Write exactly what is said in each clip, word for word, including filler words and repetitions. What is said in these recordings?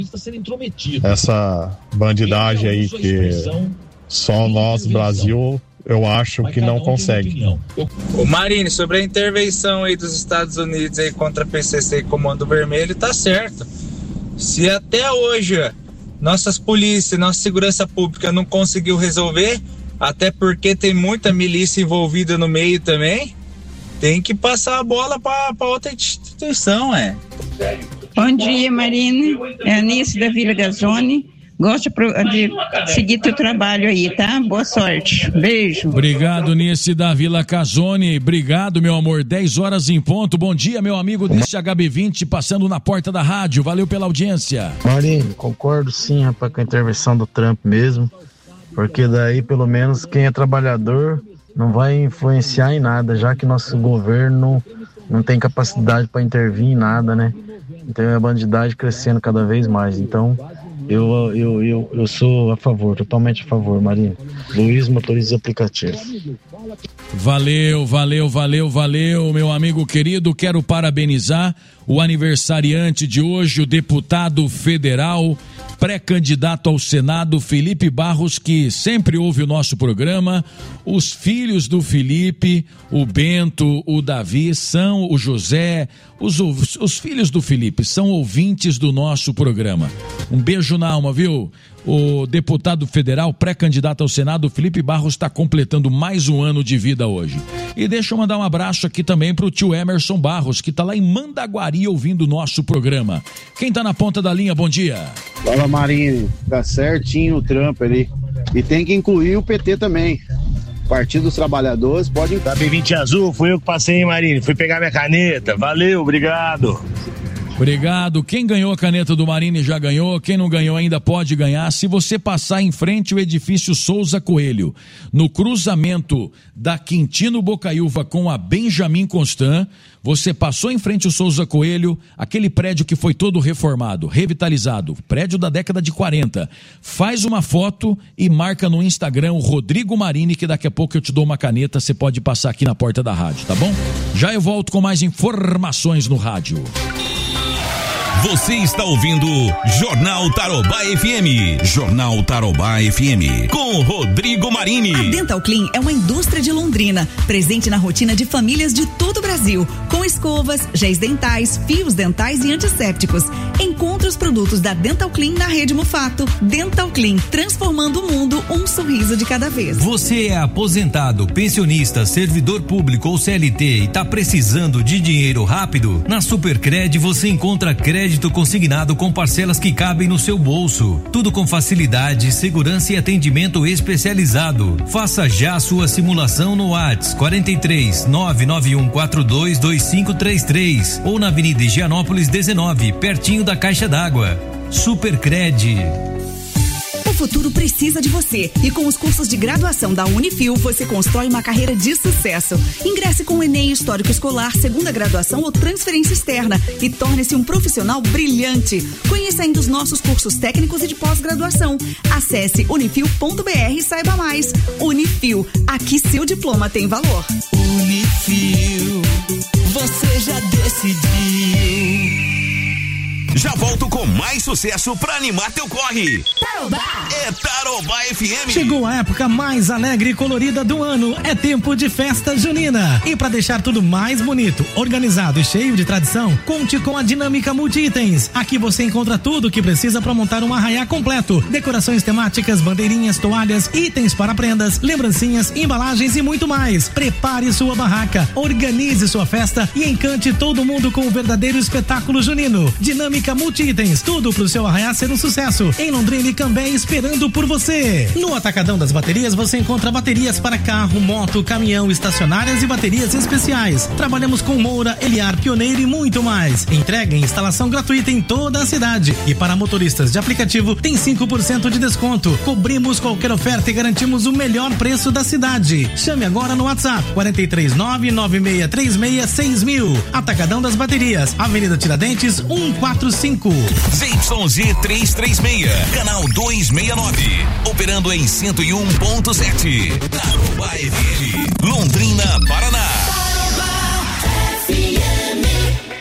essa bandidagem aí que só nós, Brasil, eu acho que não consegue. O Marini, sobre a intervenção aí dos Estados Unidos aí contra a P C C e Comando Vermelho, tá certo. Se até hoje nossas polícias, nossa segurança pública não conseguiu resolver, até porque tem muita milícia envolvida no meio também, tem que passar a bola para outra instituição, é. Bom dia, Marina. É a Anice da Vila Gazzone. Gosto de seguir teu trabalho aí, tá? Boa sorte. Beijo. Obrigado, Nice da Vila Casone. Obrigado, meu amor. dez horas em ponto. Bom dia, meu amigo desse H B vinte, passando na porta da rádio. Valeu pela audiência. Marinho, concordo sim, rapaz, com a intervenção do Trump mesmo. Porque daí, pelo menos, quem é trabalhador não vai influenciar em nada, já que nosso governo não tem capacidade para intervir em nada, né? Então é a bandidagem crescendo cada vez mais. Então, eu, eu, eu, eu sou a favor, totalmente a favor, Marinho. Luiz, motorista aplicativo. Valeu, valeu, valeu, valeu, meu amigo querido. Quero parabenizar o aniversariante de hoje, o deputado federal, pré-candidato ao Senado, Felipe Barros, que sempre ouve o nosso programa. Os filhos do Felipe, o Bento, o Davi, são o José, os, os filhos do Felipe são ouvintes do nosso programa. Um beijo na alma, viu? O deputado federal, pré-candidato ao Senado, Felipe Barros, está completando mais um ano de vida hoje. E deixa eu mandar um abraço aqui também para o tio Emerson Barros, que está lá em Mandaguari ouvindo o nosso programa. Quem está na ponta da linha, bom dia. Fala, Marinho, tá certinho o Trump ali. E tem que incluir o P T também. Partido dos Trabalhadores, pode entrar. B vinte azul, fui eu que passei, hein, Marinho? Fui pegar minha caneta. Valeu, obrigado. Obrigado. Quem ganhou a caneta do Marini já ganhou. Quem não ganhou ainda pode ganhar. Se você passar em frente ao edifício Souza Coelho, no cruzamento da Quintino Bocaiúva com a Benjamin Constant, você passou em frente ao Souza Coelho, aquele prédio que foi todo reformado, revitalizado, prédio da década de quarenta. Faz uma foto e marca no Instagram o Rodrigo Marini, que daqui a pouco eu te dou uma caneta, você pode passar aqui na porta da rádio, tá bom? Já eu volto com mais informações no rádio. Você está ouvindo Jornal Tarobá F M. Jornal Tarobá F M. Com Rodrigo Marini. A Dental Clean é uma indústria de Londrina, presente na rotina de famílias de todo o Brasil, com escovas, géis dentais, fios dentais e antissépticos. Encontre os produtos da Dental Clean na rede Mufato. Dental Clean, transformando o mundo um sorriso de cada vez. Você é aposentado, pensionista, servidor público ou C L T e está precisando de dinheiro rápido? Na Supercred você encontra crédito consignado com parcelas que cabem no seu bolso. Tudo com facilidade, segurança e atendimento especializado. Faça já a sua simulação no WhatsApp quarenta e três, nove nove um quatro dois, dois cinco três três ou na Avenida Higienópolis dezenove, pertinho da Caixa d'Água. Supercred. O futuro precisa de você e com os cursos de graduação da Unifil você constrói uma carreira de sucesso. Ingresse com o Enem Histórico Escolar, segunda graduação ou transferência externa e torne-se um profissional brilhante. Conheça ainda os nossos cursos técnicos e de pós-graduação. Acesse unifil ponto br e saiba mais. Unifil, aqui seu diploma tem valor. Unifil, você já decidiu. Já volto com mais sucesso pra animar teu corre. Tarobá. É Tarobá F M. Chegou a época mais alegre e colorida do ano. É tempo de festa junina. E para deixar tudo mais bonito, organizado e cheio de tradição, conte com a Dinâmica Multi-Itens. Aqui você encontra tudo o que precisa para montar um arraiá completo. Decorações temáticas, bandeirinhas, toalhas, itens para prendas, lembrancinhas, embalagens e muito mais. Prepare sua barraca, organize sua festa e encante todo mundo com o verdadeiro espetáculo junino. Dinâmica Multi-Itens, tudo pro seu arraiá ser um sucesso. Em Londrina e Cambé, esperando por você. No Atacadão das Baterias você encontra baterias para carro, moto, caminhão, estacionárias e baterias especiais. Trabalhamos com Moura, Eliar, Pioneiro e muito mais. Entrega e instalação gratuita em toda a cidade. E para motoristas de aplicativo tem cinco por cento de desconto. Cobrimos qualquer oferta e garantimos o melhor preço da cidade. Chame agora no WhatsApp quarenta e três, nove nove seis três seis, seis mil. Atacadão das Baterias, Avenida Tiradentes, cento e quarenta e cinco. Z Y Z trezentos e trinta e seis, canal duzentos e sessenta e nove, operando em cento e um ponto sete. Tarobá F M, Londrina, Paraná. Tarobá F M.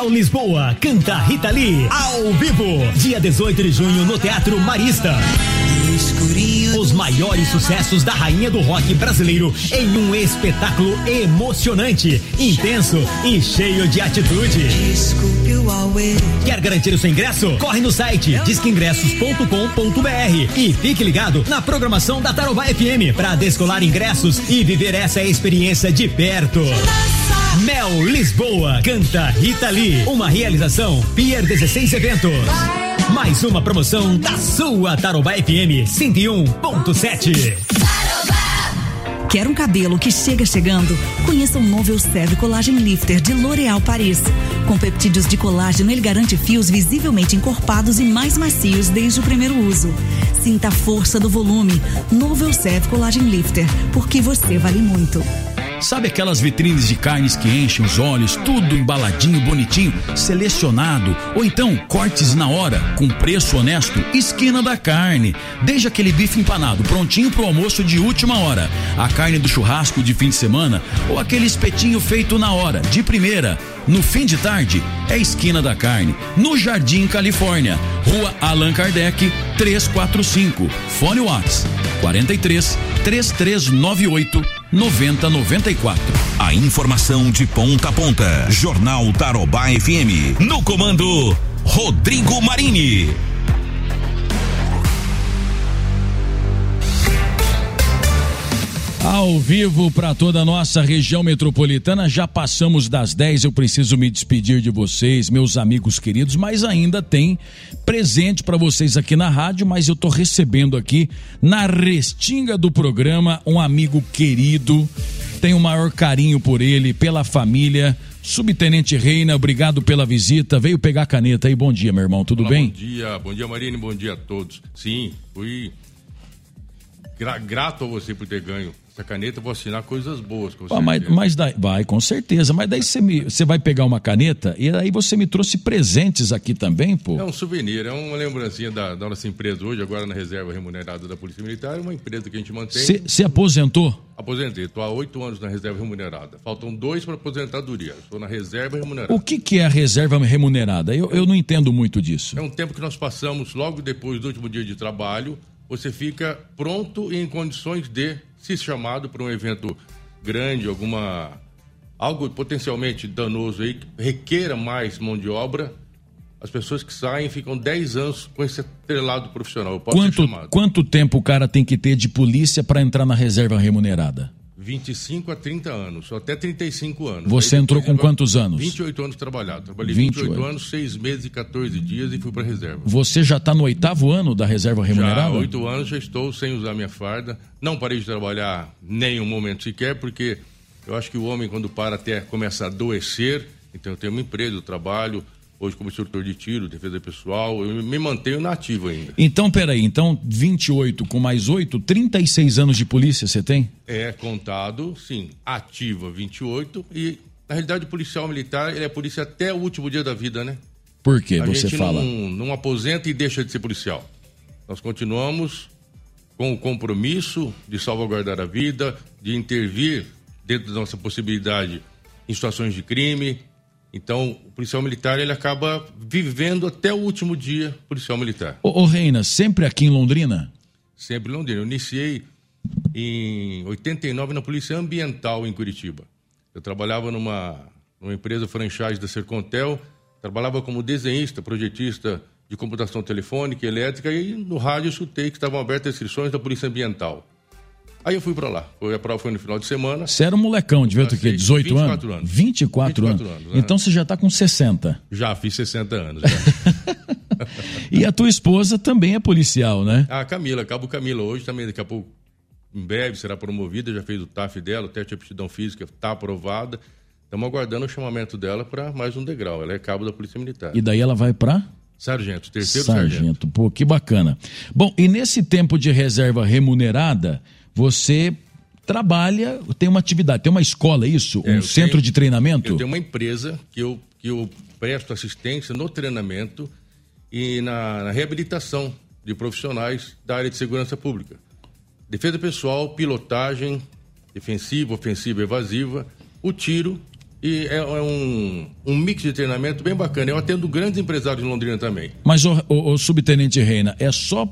Mel Lisboa canta Rita Lee ao vivo, dia dezoito de junho no Teatro Marista. Os maiores sucessos da rainha do rock brasileiro em um espetáculo emocionante, intenso e cheio de atitude. Quer garantir o seu ingresso? Corre no site disque ingressos ponto com ponto b r e fique ligado na programação da Tarobá F M para descolar ingressos e viver essa experiência de perto. Mel Lisboa canta Rita Lee, uma realização Pier dezesseis Eventos. Mais uma promoção da sua Tarobá F M cento e um ponto sete. Quer um cabelo que chega chegando? Conheça o novo Elseve Collagen Lifter de L'Oréal Paris. Com peptídeos de colágeno, ele garante fios visivelmente encorpados e mais macios desde o primeiro uso. Sinta a força do volume. Novo Elseve Collagen Lifter, porque você vale muito. Sabe aquelas vitrines de carnes que enchem os olhos, tudo embaladinho, bonitinho, selecionado, ou então cortes na hora, com preço honesto? Esquina da Carne. Desde aquele bife empanado, prontinho pro almoço de última hora, a carne do churrasco de fim de semana, ou aquele espetinho feito na hora, de primeira. No fim de tarde, é Esquina da Carne, no Jardim Califórnia, Rua Allan Kardec, trezentos e quarenta e cinco. Fone Whats quarenta e três, trinta e três noventa e oito, noventa noventa e quatro. A informação de ponta a ponta. Jornal Tarobá F M. No comando, Rodrigo Marini. Ao vivo para toda a nossa região metropolitana, já passamos das dez, eu preciso me despedir de vocês, meus amigos queridos, mas ainda tem presente para vocês aqui na rádio, mas eu tô recebendo aqui na restinga do programa um amigo querido, tenho o maior carinho por ele, pela família. Subtenente Reina, obrigado pela visita, veio pegar a caneta aí, bom dia meu irmão, tudo Olá, bem? Bom dia, bom dia Marini, bom dia a todos. Sim, fui gra- grato a você por ter ganho essa caneta, eu vou assinar coisas boas com você. Ah, mas, mas daí, vai, com certeza, mas daí você, me, você vai pegar uma caneta e aí você me trouxe presentes aqui também, pô. É um souvenir, é uma lembrancinha da, da nossa empresa hoje, agora na reserva remunerada da Polícia Militar, é uma empresa que a gente mantém. Você aposentou? Aposentei, estou há oito anos na reserva remunerada, faltam dois para aposentadoria, estou na reserva remunerada. O que, que é a reserva remunerada? Eu, eu não entendo muito disso. É um tempo que nós passamos logo depois do último dia de trabalho, você fica pronto e em condições de, se chamado para um evento grande, alguma algo potencialmente danoso aí, que requeira mais mão de obra, as pessoas que saem ficam dez anos com esse atrelado profissional. Eu posso Quanto, ser chamado. quanto tempo o cara tem que ter de polícia para entrar na reserva remunerada? vinte e cinco a trinta anos, ou até trinta e cinco anos. Você Aí, entrou com quantos anos? vinte e oito anos trabalhado. Trabalhei vinte vinte e oito anos, seis meses e quatorze dias e fui para a reserva. Você já está no oitavo ano da reserva remunerada? Já há oito anos já estou sem usar minha farda. Não parei de trabalhar nem um momento sequer, porque eu acho que o homem, quando para, até começa a adoecer. Então eu tenho uma empresa, eu trabalho hoje como instrutor de tiro, defesa pessoal, eu me mantenho na ativa ainda. Então, peraí, então vinte e oito com mais oito, trinta e seis anos de polícia você tem? É contado, sim, ativa vinte e oito e, na realidade, o policial militar, ele é polícia até o último dia da vida, né? Por que você fala? A gente fala? Não, não aposenta e deixa de ser policial. Nós continuamos com o compromisso de salvaguardar a vida, de intervir dentro da nossa possibilidade em situações de crime. Então, o policial militar, ele acaba vivendo até o último dia policial militar. Ô, ô Reina, sempre aqui em Londrina? Sempre em Londrina. Eu iniciei em oitenta e nove na Polícia Ambiental em Curitiba. Eu trabalhava numa, numa empresa franchise da Sercontel, trabalhava como desenhista, projetista de computação telefônica e elétrica, e no rádio eu escutei que estavam abertas inscrições da Polícia Ambiental. Aí eu fui pra lá. A prova foi no final de semana. Você era um molecão, devia ter o quê? dezoito anos? vinte e quatro anos. vinte e quatro anos. anos, então você já tá com sessenta. Já fiz sessenta anos. Já. E a tua esposa também é policial, né? A Camila, Cabo Camila, hoje também, daqui a pouco, em breve, será promovida, já fez o T A F dela, o teste de aptidão física está aprovada. Estamos aguardando o chamamento dela para mais um degrau. Ela é cabo da Polícia Militar. E daí ela vai para? Sargento, terceiro sargento. Sargento, pô, que bacana. Bom, e nesse tempo de reserva remunerada, você trabalha, tem uma atividade, tem uma escola, isso? É, um centro tenho, de treinamento? Eu tenho uma empresa que eu, que eu presto assistência no treinamento e na, na reabilitação de profissionais da área de segurança pública. Defesa pessoal, pilotagem, defensiva, ofensiva, evasiva, o tiro E é, é um, um mix de treinamento bem bacana. Eu atendo grandes empresários de Londrina também. Mas, o, o, o subtenente Reina, é só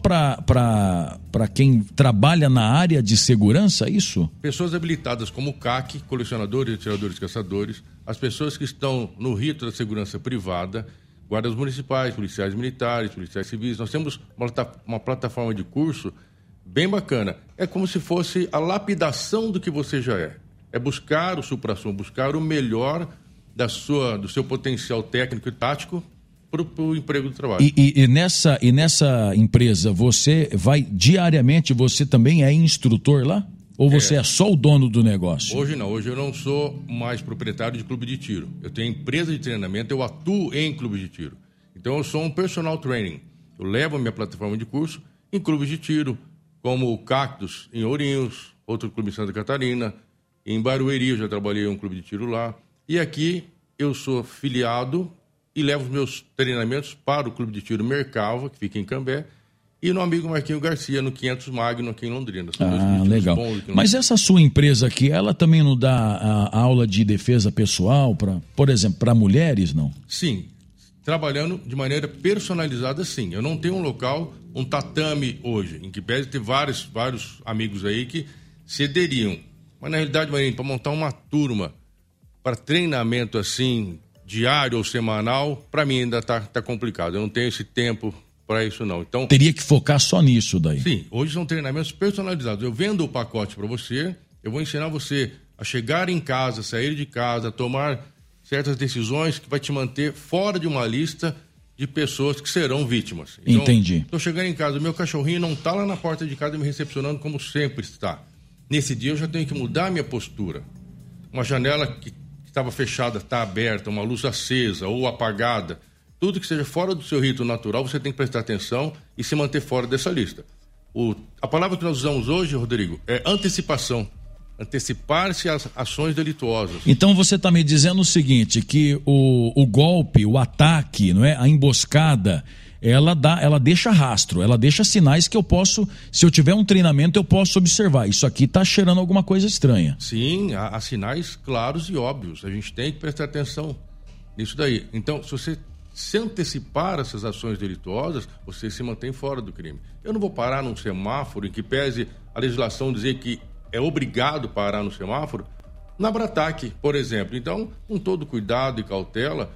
para quem trabalha na área de segurança, isso? Pessoas habilitadas como C A C, colecionadores, atiradores, caçadores, as pessoas que estão no rito da segurança privada, guardas municipais, policiais militares, policiais civis. Nós temos uma, uma plataforma de curso bem bacana. É como se fosse a lapidação do que você já é. É buscar o supra-sumo, buscar o melhor da sua, do seu potencial técnico e tático para o emprego do trabalho. E, e, e, nessa, e nessa empresa, você vai diariamente, você também é instrutor lá? Ou você é, é só o dono do negócio? Hoje não, hoje eu não sou mais proprietário de clube de tiro. Eu tenho empresa de treinamento, eu atuo em clube de tiro. Então eu sou um personal training. Eu levo a minha plataforma de curso em clubes de tiro, como o Cactus em Ourinhos, outro clube em Santa Catarina. Em Barueri eu já trabalhei em um clube de tiro lá. E aqui eu sou filiado e levo os meus treinamentos para o clube de tiro Mercalva, que fica em Cambé, e no amigo Marquinho Garcia, no quinhentos Magno, aqui em Londrina. São ah, legal. Mas essa sua empresa aqui, ela também não dá a, a aula de defesa pessoal, pra, por exemplo, para mulheres, não? Sim. Trabalhando de maneira personalizada, sim. Eu não tenho um local, um tatame hoje, em que pese ter vários, vários amigos aí que cederiam. Mas, na realidade, Marinho, para montar uma turma para treinamento assim, diário ou semanal, para mim ainda está tá complicado. Eu não tenho esse tempo para isso, não. Então, teria que focar só nisso daí. Sim, hoje são treinamentos personalizados. Eu vendo o pacote para você, eu vou ensinar você a chegar em casa, sair de casa, tomar certas decisões que vai te manter fora de uma lista de pessoas que serão vítimas. Então, entendi. Estou chegando em casa, o meu cachorrinho não está lá na porta de casa me recepcionando como sempre está. Nesse dia eu já tenho que mudar a minha postura. Uma janela que estava fechada está aberta, uma luz acesa ou apagada. Tudo que seja fora do seu rito natural, você tem que prestar atenção e se manter fora dessa lista. O, a palavra que nós usamos hoje, Rodrigo, é antecipação. Antecipar-se às ações delituosas. Então você está me dizendo o seguinte, que o, o golpe, o ataque, não é? A emboscada, ela dá, ela deixa rastro, ela deixa sinais que eu posso, se eu tiver um treinamento, eu posso observar. Isso aqui está cheirando alguma coisa estranha. Sim, há, há sinais claros e óbvios. A gente tem que prestar atenção nisso daí. Então, se você se antecipar essas ações delituosas, você se mantém fora do crime. Eu não vou parar num semáforo em que pese a legislação dizer que é obrigado parar no semáforo, na Brataque, por exemplo. Então, com todo cuidado e cautela,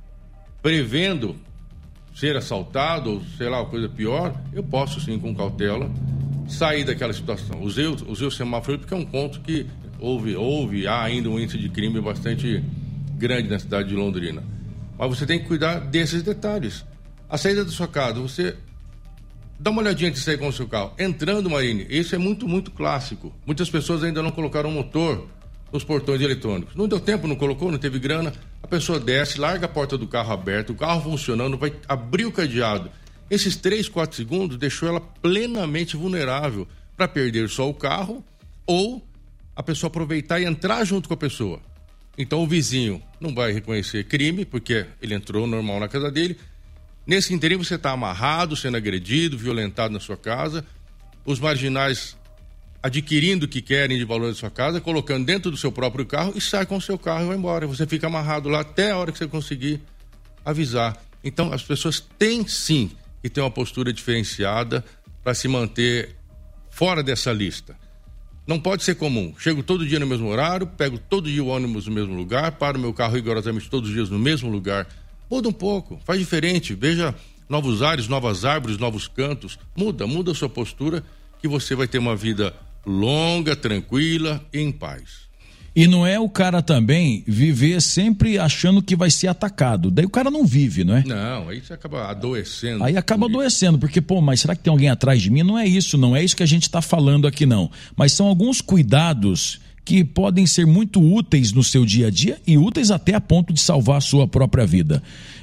prevendo ser assaltado ou sei lá, coisa pior, eu posso sim, com cautela, sair daquela situação. Usei, usei o semáforo porque é um ponto que houve, houve, há ainda um índice de crime bastante grande na cidade de Londrina. Mas você tem que cuidar desses detalhes. A saída da sua casa, você dá uma olhadinha antes de sair com o seu carro. Entrando, Marine, isso é muito, muito clássico. Muitas pessoas ainda não colocaram motor nos portões eletrônicos. Não deu tempo, não colocou, não teve grana. A pessoa desce, larga a porta do carro aberta, o carro funcionando, vai abrir o cadeado. Esses três, quatro segundos deixou ela plenamente vulnerável para perder só o carro ou a pessoa aproveitar e entrar junto com a pessoa. Então o vizinho não vai reconhecer crime, porque ele entrou normal na casa dele. Nesse interim você está amarrado, sendo agredido, violentado na sua casa. Os marginais adquirindo o que querem de valor da sua casa, colocando dentro do seu próprio carro e sai com o seu carro e vai embora. Você fica amarrado lá até a hora que você conseguir avisar. Então as pessoas têm sim que ter uma postura diferenciada para se manter fora dessa lista. Não pode ser comum. Chego todo dia no mesmo horário, pego todo dia o ônibus no mesmo lugar, paro meu carro rigorosamente todos os dias no mesmo lugar. Muda um pouco, faz diferente, veja novos ares, novas árvores, novos cantos. Muda, muda a sua postura que você vai ter uma vida longa, tranquila e em paz. E não é o cara também viver sempre achando que vai ser atacado. Daí o cara não vive, não é? Não, aí você acaba adoecendo. Aí acaba adoecendo, porque, pô, mas será que tem alguém atrás de mim? Não é isso, não é isso que a gente está falando aqui, não. Mas são alguns cuidados que podem ser muito úteis no seu dia a dia e úteis até a ponto de salvar a sua própria vida.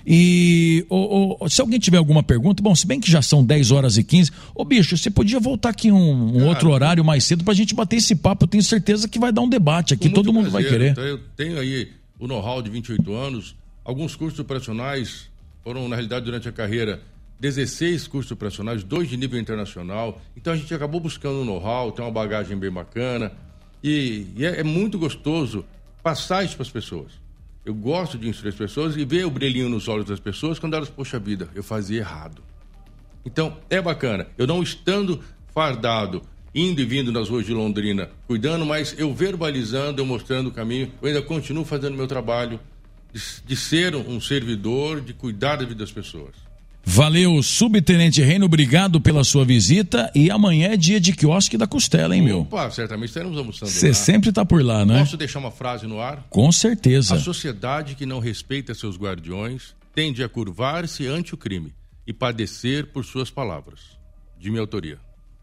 E oh, oh, se alguém tiver alguma pergunta, bom, se bem que já são dez horas e quinze, ô bicho, você podia voltar aqui um, um Cara, outro horário mais cedo pra gente bater esse papo, eu tenho certeza que vai dar um debate aqui, todo mundo prazer. vai querer. Então, eu tenho aí o know-how de vinte e oito anos, alguns cursos operacionais foram, na realidade, durante a carreira, dezesseis cursos operacionais, dois de nível internacional, então a gente acabou buscando um know-how, tem uma bagagem bem bacana. E, e é, é muito gostoso passar isso para as pessoas. Eu gosto de instruir as pessoas e ver o brilhinho nos olhos das pessoas quando elas, poxa vida, eu fazia errado. Então, é bacana. Eu não estando fardado, indo e vindo nas ruas de Londrina, cuidando, mas eu verbalizando, eu mostrando o caminho, eu ainda continuo fazendo meu trabalho de, de ser um servidor, de cuidar da vida das pessoas. Valeu, Subtenente Reino, obrigado pela sua visita, e amanhã é dia de quiosque da costela, hein, meu? Opa, certamente estaremos almoçando lá. Você sempre tá por lá, né? Posso deixar uma frase no ar? Com certeza. A sociedade que não respeita seus guardiões tende a curvar-se ante o crime e padecer por suas palavras. De minha autoria.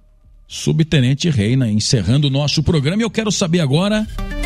Subtenente Reina, encerrando o nosso programa, e eu quero saber agora...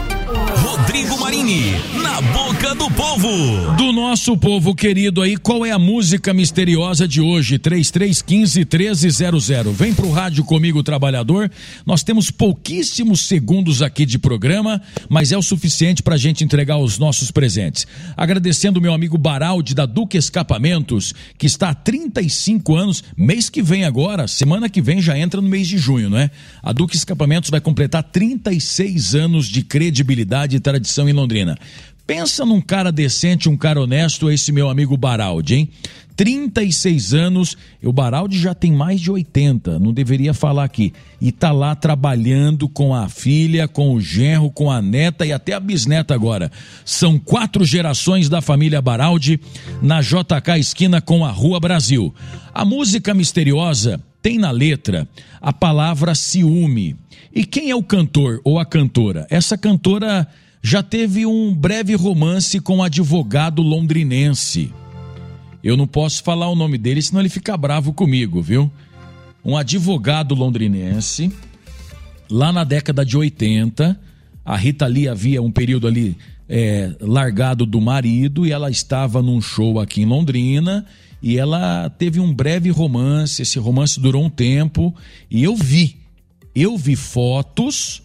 Rodrigo Marini, na boca do povo. Do nosso povo querido aí, qual é a música misteriosa de hoje? três três um cinco, um três zero zero. Vem pro rádio comigo, trabalhador. Nós temos pouquíssimos segundos aqui de programa, mas é o suficiente pra gente entregar os nossos presentes. Agradecendo o meu amigo Baraldi, da Duque Escapamentos, que está há trinta e cinco anos, mês que vem agora, semana que vem já entra no mês de junho, né? A Duque Escapamentos vai completar trinta e seis anos de credibilidade e tradição em Londrina. Pensa num cara decente, um cara honesto, esse meu amigo Baraldi, hein? trinta e seis anos, o Baraldi já tem mais de oitenta, não deveria falar aqui, e tá lá trabalhando com a filha, com o genro, com a neta e até a bisneta agora. São quatro gerações da família Baraldi na J K esquina com a Rua Brasil. A música misteriosa tem na letra a palavra ciúme. E quem é o cantor ou a cantora? Essa cantora já teve um breve romance com um advogado londrinense. Eu não posso falar o nome dele, senão ele fica bravo comigo, viu? Um advogado londrinense, lá na década de oitenta, a Rita Lee havia um período ali é, largado do marido e ela estava num show aqui em Londrina e ela teve um breve romance, esse romance durou um tempo e eu vi, eu vi fotos...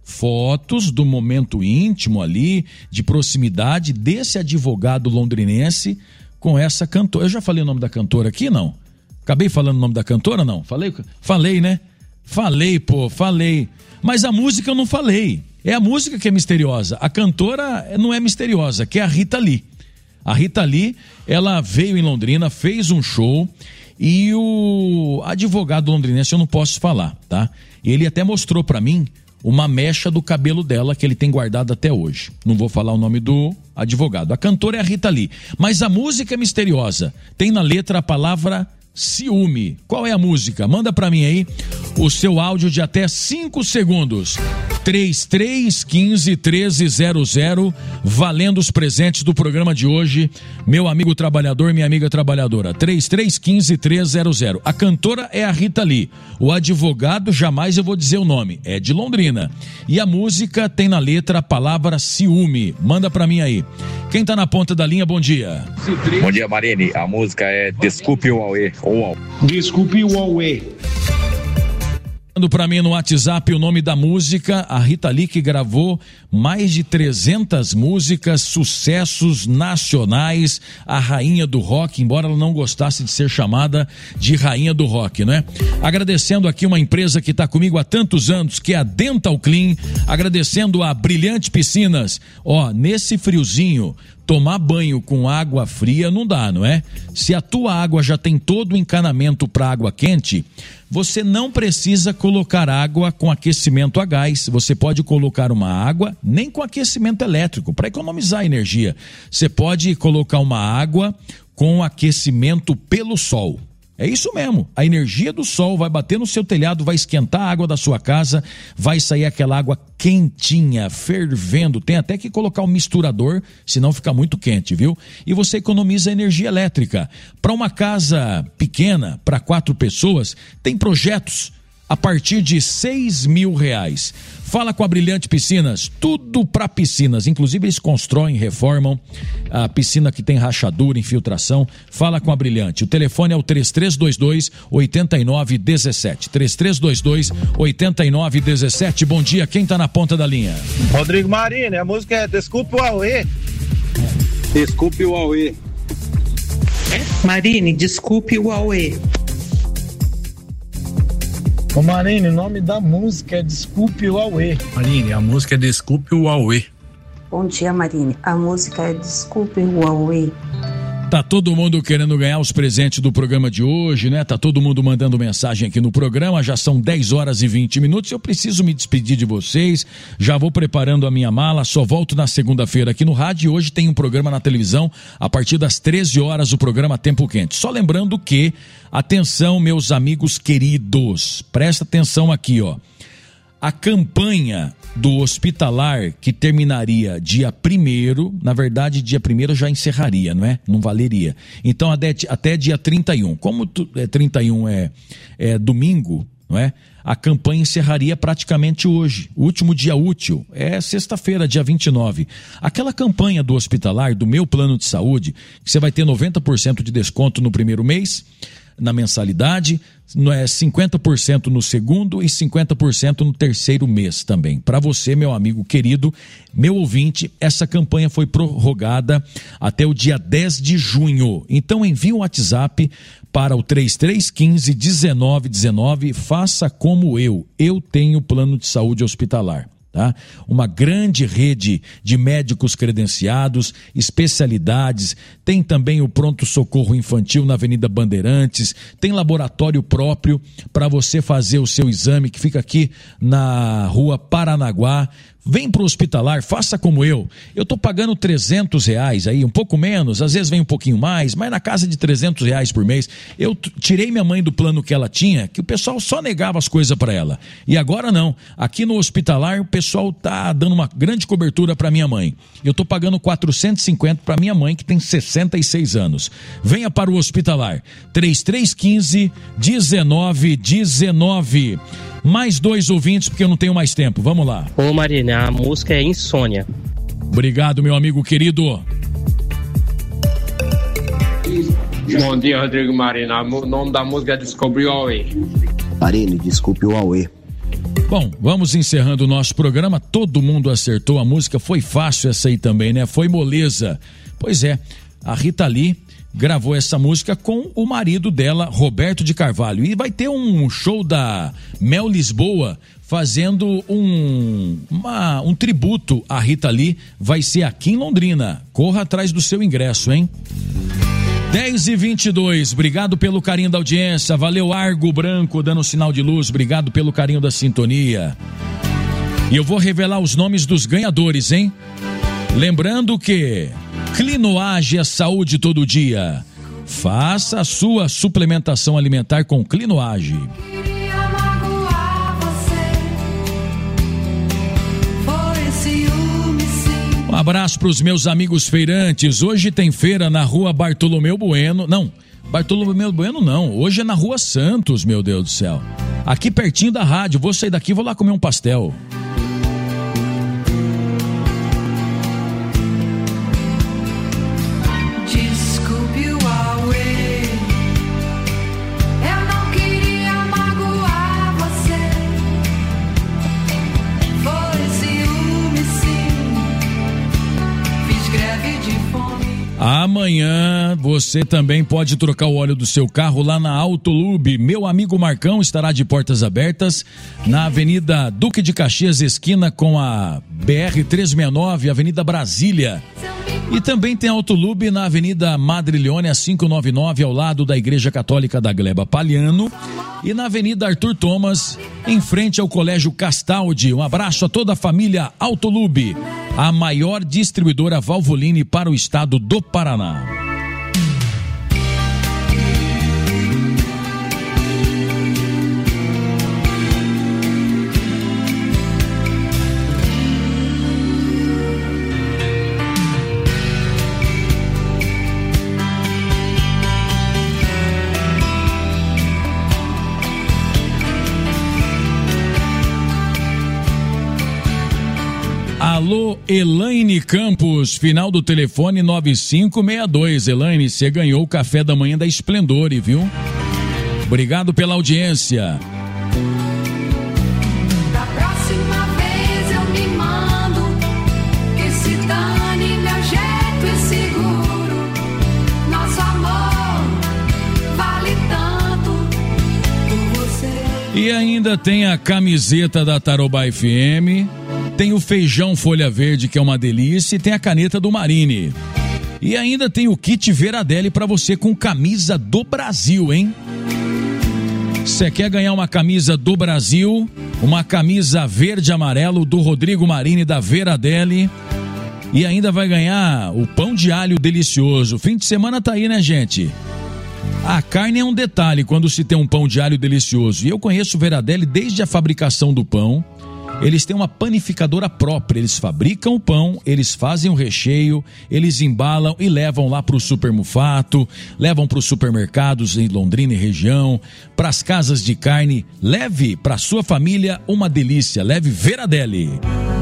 fotos do momento íntimo ali, de proximidade desse advogado londrinense com essa cantora. Eu já falei o nome da cantora aqui, não? Acabei falando o nome da cantora, não? Falei, falei, né? Falei, pô, falei. Mas a música eu não falei. É a música que é misteriosa. A cantora não é misteriosa, que é a Rita Lee. A Rita Lee, ela veio em Londrina, fez um show e o advogado londrinense, eu não posso falar, tá? Ele até mostrou pra mim uma mecha do cabelo dela que ele tem guardado até hoje. Não vou falar o nome do advogado. A cantora é a Rita Lee, mas a música é misteriosa. Tem na letra a palavra ciúme. Qual é a música? Manda pra mim aí o seu áudio de até cinco segundos. três três um cinco, um três zero zero, valendo os presentes do programa de hoje. Meu amigo trabalhador, minha amiga trabalhadora. três três um cinco, um três zero zero. A cantora é a Rita Lee. O advogado, jamais eu vou dizer o nome, é de Londrina. E a música tem na letra a palavra ciúme. Manda pra mim aí. Quem tá na ponta da linha, bom dia. Bom dia, Marini. A música é Desculpe o Aue. Desculpe o Aue. Manda pra mim no WhatsApp o nome da música, a Rita Lee, que gravou mais de trezentas músicas, sucessos nacionais, a rainha do rock, embora ela não gostasse de ser chamada de rainha do rock, né? Agradecendo aqui uma empresa que está comigo há tantos anos, que é a Dental Clean, agradecendo a Brilhante Piscinas. Ó, nesse friozinho, tomar banho com água fria não dá, não é? Se a tua água já tem todo o encanamento para água quente, você não precisa colocar água com aquecimento a gás. Você pode colocar uma água nem com aquecimento elétrico, para economizar energia. Você pode colocar uma água com aquecimento pelo sol. É isso mesmo, a energia do sol vai bater no seu telhado, vai esquentar a água da sua casa, vai sair aquela água quentinha, fervendo, tem até que colocar um misturador, senão fica muito quente, viu? E você economiza energia elétrica. Para uma casa pequena, para quatro pessoas, tem projetos a partir de seis mil reais. Fala com a Brilhante Piscinas, tudo para piscinas, inclusive eles constroem, reformam a piscina que tem rachadura, infiltração. Fala com a Brilhante, o telefone é o três três dois dois, oito nove um sete, três três dois dois, oito nove um sete. Bom dia, quem tá na ponta da linha? Rodrigo Marini, a música é Desculpe o Aue. Desculpe o Aue. Marine, desculpe o Aue. Ô Marine, o nome da música é Desculpe o Aue. Marine, a música é Desculpe o Aue. Bom dia, Marine. A música é Desculpe o Huawei. Tá todo mundo querendo ganhar os presentes do programa de hoje, né? Tá todo mundo mandando mensagem aqui no programa, já são dez horas e vinte minutos, eu preciso me despedir de vocês, já vou preparando a minha mala, só volto na segunda-feira aqui no rádio e hoje tem um programa na televisão a partir das treze horas, o programa Tempo Quente. Só lembrando que, atenção meus amigos queridos, presta atenção aqui, ó. A campanha do hospitalar que terminaria dia primeiro, na verdade dia primeiro já encerraria, não é? Não valeria. Então até, até dia trinta e um, como tu, é, trinta e um é, é domingo, não é? A campanha encerraria praticamente hoje, o último dia útil, é sexta-feira, dia vinte e nove. Aquela campanha do hospitalar, do meu plano de saúde, que você vai ter noventa por cento de desconto no primeiro mês, na mensalidade, não é cinquenta por cento no segundo e cinquenta por cento no terceiro mês também. Para você, meu amigo querido, meu ouvinte, essa campanha foi prorrogada até o dia dez de junho. Então envie um WhatsApp para o três três um cinco, um nove um nove, faça como eu, eu tenho plano de saúde hospitalar. Tá? Uma grande rede de médicos credenciados, especialidades, tem também o pronto-socorro infantil na Avenida Bandeirantes, tem laboratório próprio para você fazer o seu exame, que fica aqui na Rua Paranaguá. Vem para o hospitalar, faça como eu. Eu estou pagando trezentos reais aí, um pouco menos, às vezes vem um pouquinho mais, mas na casa de trezentos reais por mês. Eu t- tirei minha mãe do plano que ela tinha, que o pessoal só negava as coisas para ela. E agora não. Aqui no hospitalar o pessoal tá dando uma grande cobertura para minha mãe. Eu estou pagando quatrocentos e cinquenta para minha mãe, que tem sessenta e seis anos. Venha para o hospitalar. três três um cinco, um nove um nove. Mais dois ouvintes, porque eu não tenho mais tempo. Vamos lá. Ô Marina, a música é Insônia. Obrigado, meu amigo querido. Bom dia, Rodrigo Marina. O nome da música é Desculpe o Huawei. Marina, desculpe o Huawei. Bom, vamos encerrando o nosso programa. Todo mundo acertou a música. Foi fácil essa aí também, né? Foi moleza. Pois é, a Rita Lee gravou essa música com o marido dela, Roberto de Carvalho. E vai ter um show da Mel Lisboa fazendo um, uma, um tributo à Rita Lee. Vai ser aqui em Londrina. Corra atrás do seu ingresso, hein? dez e vinte e dois, obrigado pelo carinho da audiência. Valeu, Argo Branco, dando sinal de luz. Obrigado pelo carinho da sintonia. E eu vou revelar os nomes dos ganhadores, hein? Lembrando que Clinoage é saúde todo dia. Faça a sua suplementação alimentar com Clinoage. Um abraço para os meus amigos feirantes. Hoje tem feira na Rua Bartolomeu Bueno. Não, Bartolomeu Bueno não. Hoje é na Rua Santos, meu Deus do céu. Aqui pertinho da rádio. Vou sair daqui e vou lá comer um pastel. Amanhã você também pode trocar o óleo do seu carro lá na Autolube. Meu amigo Marcão estará de portas abertas na Avenida Duque de Caxias, esquina com a B R trezentos e sessenta e nove, Avenida Brasília. E também tem Autolube na Avenida Madrilhone, quinhentos e noventa e nove, ao lado da Igreja Católica da Gleba Palhano. E na Avenida Arthur Thomas, em frente ao Colégio Castaldi. Um abraço a toda a família Autolube, a maior distribuidora Valvoline para o estado do Paraná. Alô, Elaine Campos, final do telefone nove cinco seis dois. Elaine, você ganhou o café da manhã da Esplendore, viu? Obrigado pela audiência. Da próxima vez eu me mando, que se dane meu jeito e seguro. Nosso amor vale tanto por você. E ainda tem a camiseta da Tarobá F M. tem o feijão folha verde, que é uma delícia, e tem a caneta do Marine. E ainda tem o kit Veradelli para você com camisa do Brasil, hein? Você quer ganhar uma camisa do Brasil, uma camisa verde e amarelo do Rodrigo Marini da Veradelli, e ainda vai ganhar o pão de alho delicioso. Fim de semana tá aí, né, gente? A carne é um detalhe quando se tem um pão de alho delicioso. E eu conheço o Veradelli desde a fabricação do pão. Eles têm uma panificadora própria, eles fabricam o pão, eles fazem o recheio, eles embalam e levam lá para o Supermufato, levam para os supermercados em Londrina e região, para as casas de carne. Leve para sua família uma delícia, leve Veradelli.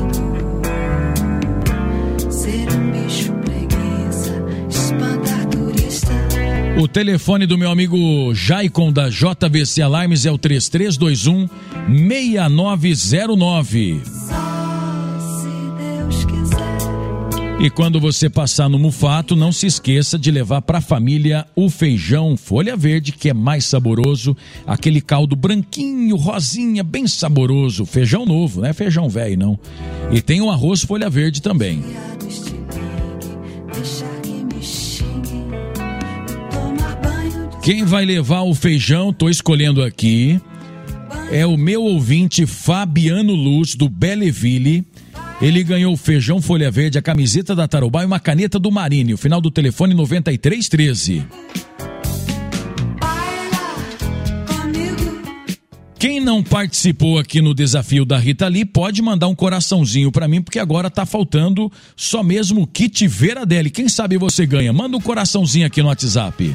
Ser um bicho preguiça, espantar turista. O telefone do meu amigo Jaicon da J V C Alarmes é o três três dois um, seis nove zero nove. E quando você passar no Mufato, não se esqueça de levar para a família o feijão folha verde, que é mais saboroso, aquele caldo branquinho, rosinha, bem saboroso, feijão novo, não é feijão velho não. E tem o arroz folha verde também. Quem vai levar o feijão, tô escolhendo aqui, é o meu ouvinte Fabiano Luz, do Belleville. Ele ganhou o feijão folha verde, a camiseta da Tarobá e uma caneta do Marine. O final do telefone noventa e três treze. Quem não participou aqui no desafio da Rita Lee pode mandar um coraçãozinho pra mim, porque agora tá faltando só mesmo o kit Veradelli. Quem sabe você ganha. Manda um coraçãozinho aqui no WhatsApp.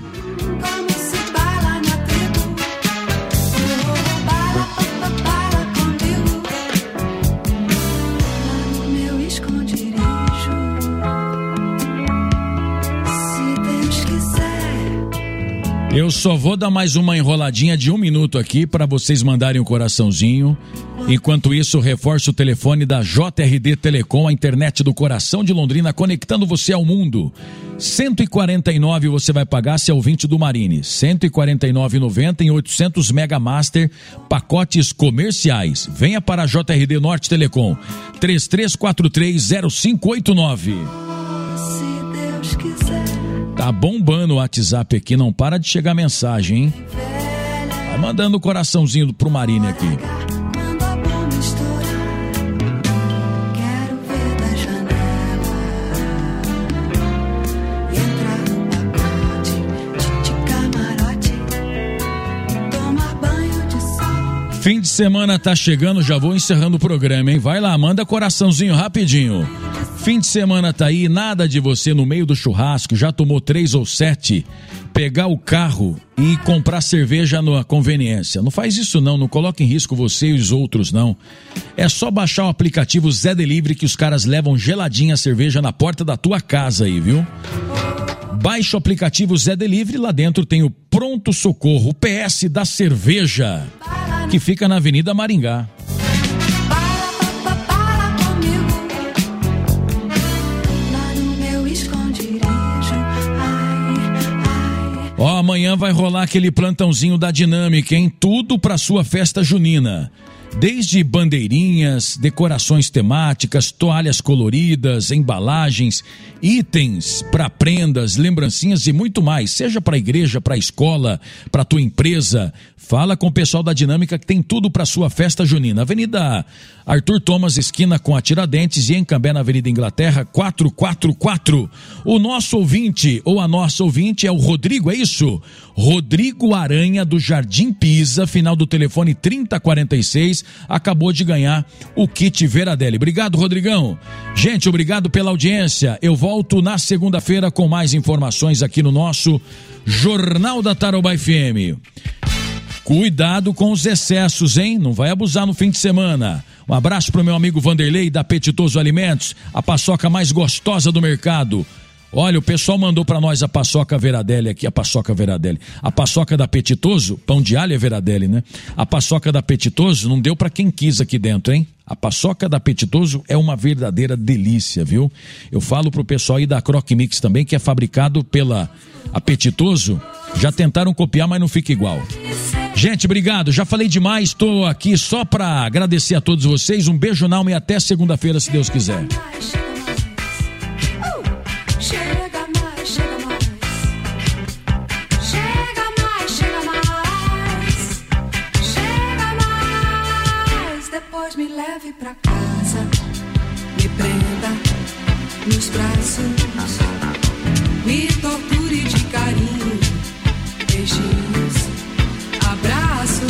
Eu só vou dar mais uma enroladinha de um minuto aqui para vocês mandarem um coraçãozinho. Enquanto isso, reforço o telefone da J R D Telecom, a internet do coração de Londrina, conectando você ao mundo. cento e quarenta e nove você vai pagar se é ouvinte do Marine. cento e quarenta e nove reais e noventa centavos em oitocentos Mega Master, pacotes comerciais. Venha para a J R D Norte Telecom. três três quatro três zero cinco oito nove. Se Deus quiser. Tá bombando o WhatsApp aqui, não para de chegar mensagem, hein? Vai mandando o coraçãozinho pro Marine aqui. Fim de semana tá chegando, já vou encerrando o programa, hein? Vai lá, manda coraçãozinho rapidinho. Fim de semana tá aí, nada de você no meio do churrasco, já tomou três ou sete, pegar o carro e comprar cerveja na conveniência. Não faz isso não, não coloca em risco você e os outros não. É só baixar o aplicativo Zé Delivery que os caras levam geladinha a cerveja na porta da tua casa aí, viu? Baixa o aplicativo Zé Delivery, lá dentro tem o Pronto Socorro, o P S da cerveja, que fica na Avenida Maringá. Ó, amanhã vai rolar aquele plantãozinho da Dinâmica, hein? Tudo pra sua festa junina. Desde bandeirinhas, decorações temáticas, toalhas coloridas, embalagens, itens para prendas, lembrancinhas e muito mais. Seja para a igreja, para a escola, para a tua empresa. Fala com o pessoal da Dinâmica que tem tudo para sua festa junina. Avenida Arthur Thomas, esquina com a Tiradentes, e em Cambé, na Avenida Inglaterra, quatrocentos e quarenta e quatro. O nosso ouvinte, ou a nossa ouvinte, é o Rodrigo, é isso? Rodrigo Aranha, do Jardim Pisa, final do telefone trinta quarenta e seis, acabou de ganhar o kit Veradelli. Obrigado, Rodrigão. Gente, obrigado pela audiência. Eu volto na segunda-feira com mais informações aqui no nosso Jornal da Tarobá F M. Cuidado com os excessos, hein? Não vai abusar no fim de semana. Um abraço pro meu amigo Vanderlei da Apetitoso Alimentos, a paçoca mais gostosa do mercado. Olha, o pessoal mandou pra nós a paçoca Veradelli aqui, a paçoca Veradelli. A paçoca da Apetitoso, pão de alho é Veradelli, né? A paçoca da Apetitoso não deu pra quem quis aqui dentro, hein? A paçoca da Apetitoso é uma verdadeira delícia, viu? Eu falo pro pessoal aí da Croque Mix também, que é fabricado pela Apetitoso. Já tentaram copiar, mas não fica igual. Gente, obrigado. Já falei demais, estou aqui só para agradecer a todos vocês. Um beijo na alma e até segunda-feira, se Deus quiser. Chega mais, chega mais. Chega mais, chega mais. Chega mais. Depois me leve pra casa. Me prenda nos braços. Me torture de carinho. Beijinhos, abraços.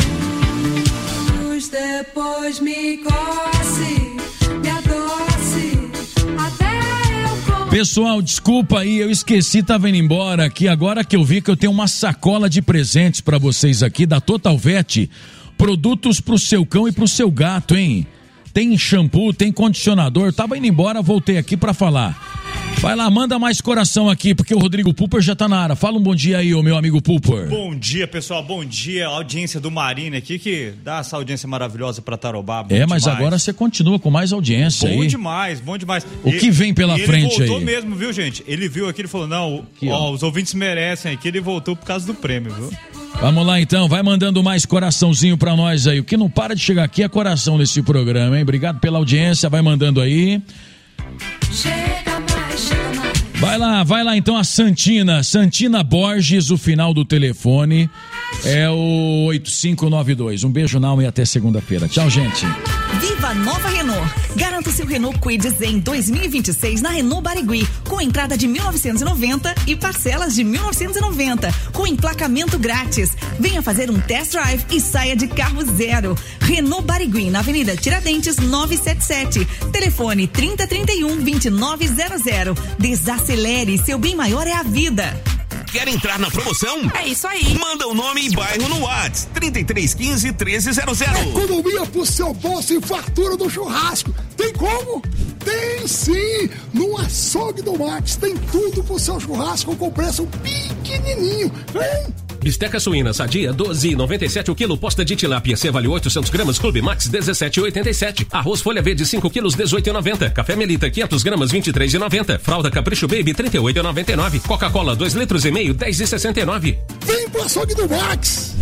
Depois me coce, me adoce. Até eu comer. Pessoal, desculpa aí, eu esqueci, tava indo embora aqui. Agora que eu vi que eu tenho uma sacola de presentes pra vocês aqui da Total Vet. Produtos pro seu cão e pro seu gato, hein? Tem shampoo, tem condicionador. Tava indo embora, voltei aqui pra falar. Vai lá, manda mais coração aqui, porque o Rodrigo Pooper já tá na área. Fala um bom dia aí, ô meu amigo Pooper. Bom dia, pessoal, bom dia. A audiência do Marine aqui, que dá essa audiência maravilhosa pra Tarobá. É, mas demais. Agora você continua com mais audiência bom aí. Bom demais, bom demais. O e, que vem pela frente aí? Ele voltou mesmo, viu, gente? Ele viu aqui, ele falou, não, aqui, ó, ó, os ouvintes merecem aqui, ele voltou por causa do prêmio, viu? Vamos lá então, vai mandando mais coraçãozinho pra nós aí. O que não para de chegar aqui é coração nesse programa, hein? Obrigado pela audiência, vai mandando aí. Chega mais, chega mais. Vai lá, vai lá então a Santina, Santina Borges, o final do telefone é o oito cinco nove dois. Um beijo na alma e até segunda-feira. Tchau, gente. Viva a nova Renault. Garanta o seu Renault Kwid Zen dois mil e vinte e seis na Renault Barigui, com entrada de mil novecentos e noventa e parcelas de mil novecentos e noventa, com emplacamento grátis. Venha fazer um test drive e saia de carro zero. Renault Barigui, na Avenida Tiradentes novecentos e setenta e sete. Telefone trinta, trinta e um, vinte e nove zero zero. Desacelere, seu bem maior é a vida. Quer entrar na promoção? É isso aí. Manda o nome e bairro no WhatsApp. trinta e três quinze, treze zero zero. Economia pro seu bolso e fartura do churrasco. Tem como? Tem sim! No Açougue do Max tem tudo pro seu churrasco com preço pequenininho. Vem! Bisteca suína sadia doze e noventa e sete o quilo, posta de tilápia Cevalho oitocentos gramas, Clube Max dezessete e oitenta e sete. Arroz folha verde cinco quilos dezoito e noventa. Café Melita quinhentos gramas vinte e três e noventa. Fralda Capricho Baby trinta e oito e noventa e nove. Coca-Cola dois litros e meio dez e sessenta e nove. Vem pro Açougue do Max!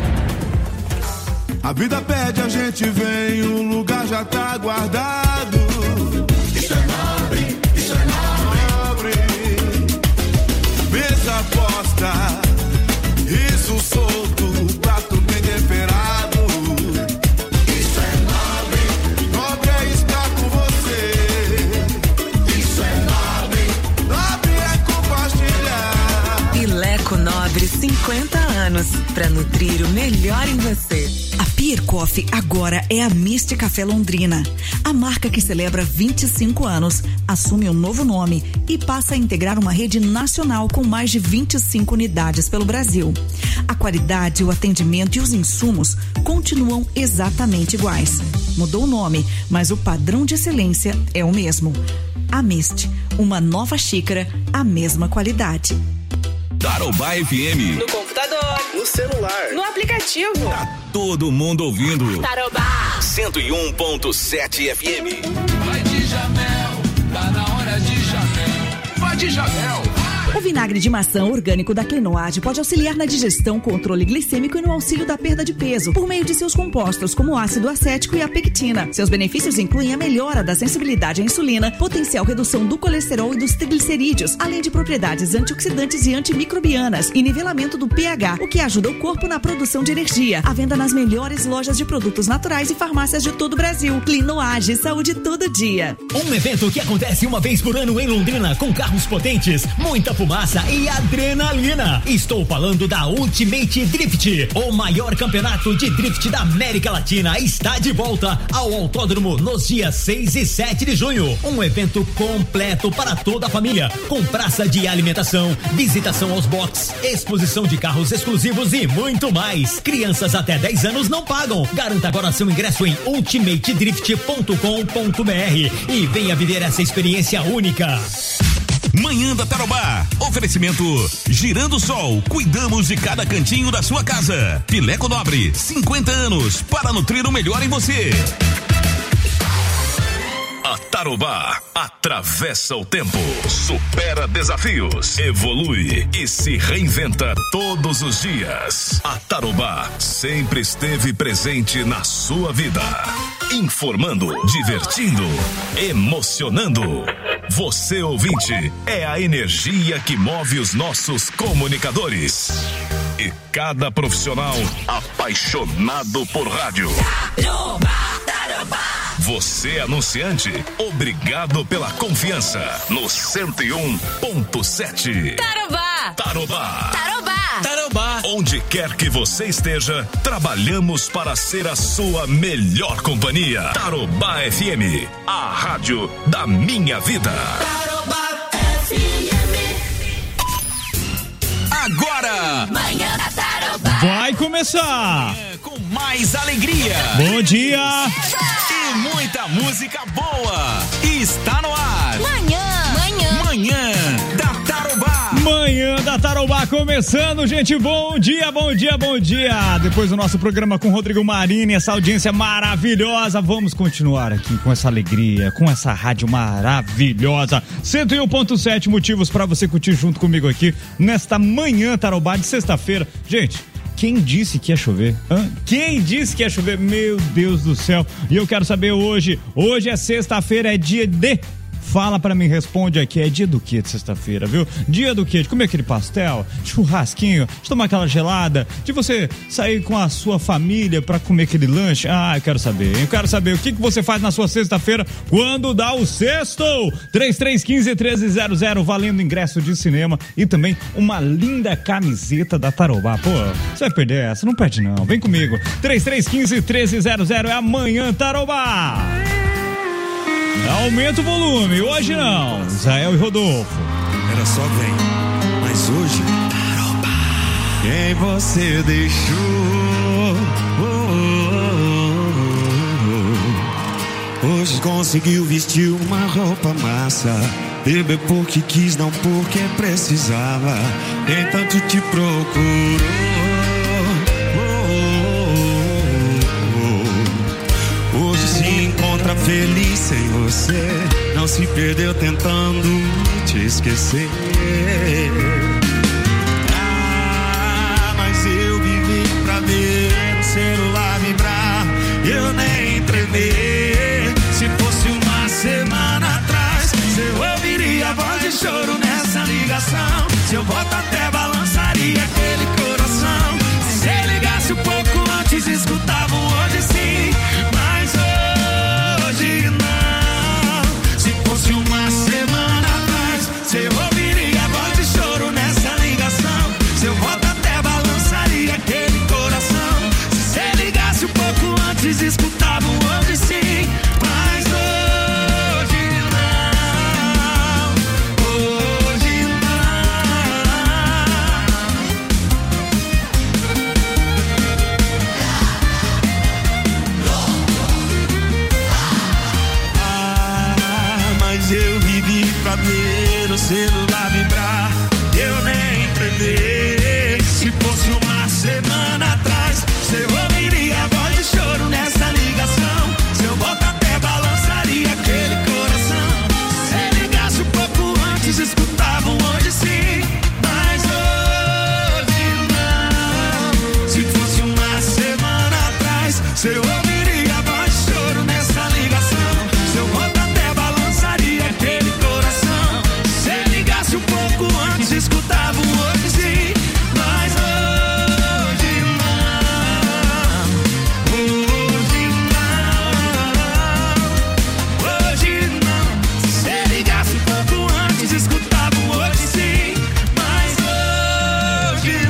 A vida pede, a gente vem, o lugar já tá guardado. Isso é nobre, isso é nobre. Mesa posta. Isso solto, prato bem temperado. Isso é nobre, nobre é estar com você. Isso é nobre, nobre é compartilhar. Pileco Nobre, cinquenta anos, pra nutrir o melhor em você. A Pier Coffee agora é a Mist Café Londrina. A marca que celebra vinte e cinco anos assume um novo nome e passa a integrar uma rede nacional com mais de vinte e cinco unidades pelo Brasil. A qualidade, o atendimento e os insumos continuam exatamente iguais. Mudou o nome, mas o padrão de excelência é o mesmo. A Mist, uma nova xícara, a mesma qualidade. Tarobá F M. No computador. No celular. No aplicativo. Tá todo mundo ouvindo. Tarobá. cento e um ponto sete F M. Vai de Jamel. Tá na hora de Jamel. Vai de Jamel. O vinagre de maçã orgânico da Clenoade pode auxiliar na digestão, controle glicêmico e no auxílio da perda de peso, por meio de seus compostos, como o ácido acético e a pectina. Seus benefícios incluem a melhora da sensibilidade à insulina, potencial redução do colesterol e dos triglicerídeos, além de propriedades antioxidantes e antimicrobianas, e nivelamento do pH, o que ajuda o corpo na produção de energia. À venda nas melhores lojas de produtos naturais e farmácias de todo o Brasil. Clenoade, saúde todo dia. Um evento que acontece uma vez por ano em Londrina, com carros potentes, muita fumaça e adrenalina. Estou falando da Ultimate Drift. O maior campeonato de drift da América Latina está de volta ao autódromo nos dias seis e sete de junho. Um evento completo para toda a família, com praça de alimentação, visitação aos boxes, exposição de carros exclusivos e muito mais. Crianças até dez anos não pagam. Garanta agora seu ingresso em ultimate drift ponto com ponto b r e venha viver essa experiência única. Manhã da Tarobá. Oferecimento Girando Sol. Cuidamos de cada cantinho da sua casa. Pileco Nobre. cinquenta anos para nutrir o melhor em você. A Tarobá atravessa o tempo, supera desafios, evolui e se reinventa todos os dias. A Tarobá sempre esteve presente na sua vida, informando, divertindo, emocionando. Você, ouvinte, é a energia que move os nossos comunicadores. E cada profissional apaixonado por rádio. Tarobá, Tarobá. Você, anunciante, obrigado pela confiança no cento e um ponto sete. Tarobá. Tarobá. Tarobá. Tarobá. Onde quer que você esteja, trabalhamos para ser a sua melhor companhia. Tarobá F M, a rádio da minha vida. Tarobá F M. Agora, Manhã da Tarobá. Vai começar com mais alegria. Bom dia. E muita música boa. Está no ar. Manhã. Manhã. Manhã da Tarobá. Manhã da Tarobá começando, gente. Bom dia, bom dia, bom dia. Depois do nosso programa com Rodrigo Marini, essa audiência maravilhosa, vamos continuar aqui com essa alegria, com essa rádio maravilhosa. cento e um ponto sete motivos para você curtir junto comigo aqui nesta Manhã Tarobá de sexta-feira. Gente, quem disse que ia chover? Hã? Quem disse que ia chover? Meu Deus do céu. E eu quero saber hoje. Hoje é sexta-feira, é dia de... Fala pra mim, responde aqui, é dia do que de sexta-feira, viu? Dia do que? De comer aquele pastel, churrasquinho, de tomar aquela gelada, de você sair com a sua família pra comer aquele lanche? Ah, eu quero saber, eu quero saber o que, que você faz na sua sexta-feira quando dá o sexto. três três um cinco, um três zero zero, valendo ingresso de cinema e também uma linda camiseta da Tarobá. Pô, você vai perder essa? Não perde não, vem comigo. três três um cinco, um três zero zero é amanhã Tarobá. Aumenta o volume, hoje não. Israel e Rodolfo. Era só vem, mas hoje Tarobá. Quem você deixou? Oh, oh, oh, oh. Hoje conseguiu vestir uma roupa massa. Beber porque quis, não porque precisava. Nem tanto te procurou. Encontra feliz sem você, não se perdeu tentando te esquecer. Ah, mas eu vivi pra ver o celular vibrar, eu nem tremer. Se fosse uma semana atrás, eu ouviria a voz de choro nessa ligação. Seu voto até balançaria aquele coração. Se você ligasse um pouco antes, escutava um hoje sim. Mas hoje não. Se fosse uma semana atrás, você ouviria a voz de choro nessa ligação. Seu voto até balançaria aquele coração. Se você ligasse um pouco antes, escutava um hoje sim. Mas hoje não. Hoje eu vivi pra ver o celular vibrar, eu nem tremer. Se fosse uma semana atrás, você ouviria a voz de choro nessa ligação. Seu voto até balançaria aquele coração. Se você ligasse um pouco antes, escutavam hoje sim. Mas hoje não. Se fosse uma semana atrás, você ouviria a voz de choro nessa ligação. Seu voto até balançaria aquele coração. Se você ligasse um pouco antes, escutava um hoje sim. Mas hoje não. Hoje não. Hoje não. Se você ligasse um pouco antes, escutava um hoje sim. Mas hoje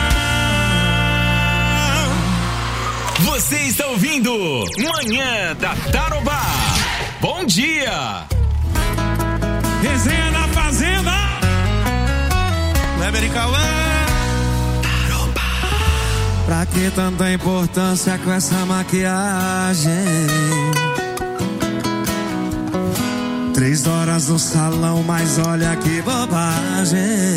não. Você está ouvindo Manhã da Tarobá. Bom dia. Resenha na Fazenda. Kleber e Cauã. Tarobá. Pra que tanta importância com essa maquiagem? Três horas no salão, mas olha que bobagem.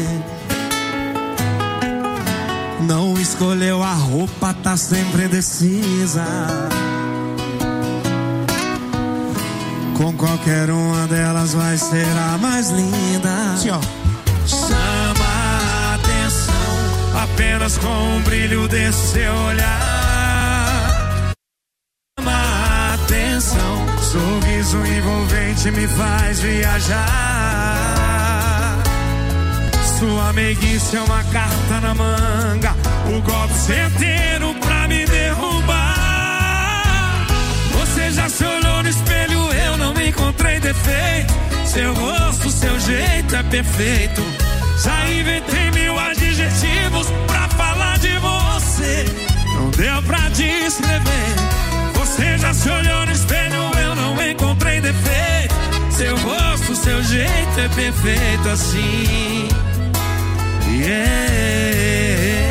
Não escolheu a roupa, tá sempre indecisa. Com qualquer uma delas vai ser a mais linda. Sim, ó. Chama a atenção apenas com o brilho desse seu olhar. Chama a atenção, sorriso envolvente me faz viajar. Sua meiguice é uma carta na manga, o golpe certeiro pra me derrubar. Você já se olhou no espelho, eu não encontrei defeito. Seu rosto, seu jeito é perfeito. Já inventei mil adjetivos pra falar de você. Não deu pra descrever. Você já se olhou no espelho, eu não encontrei defeito. Seu rosto, seu jeito é perfeito assim. Yeah,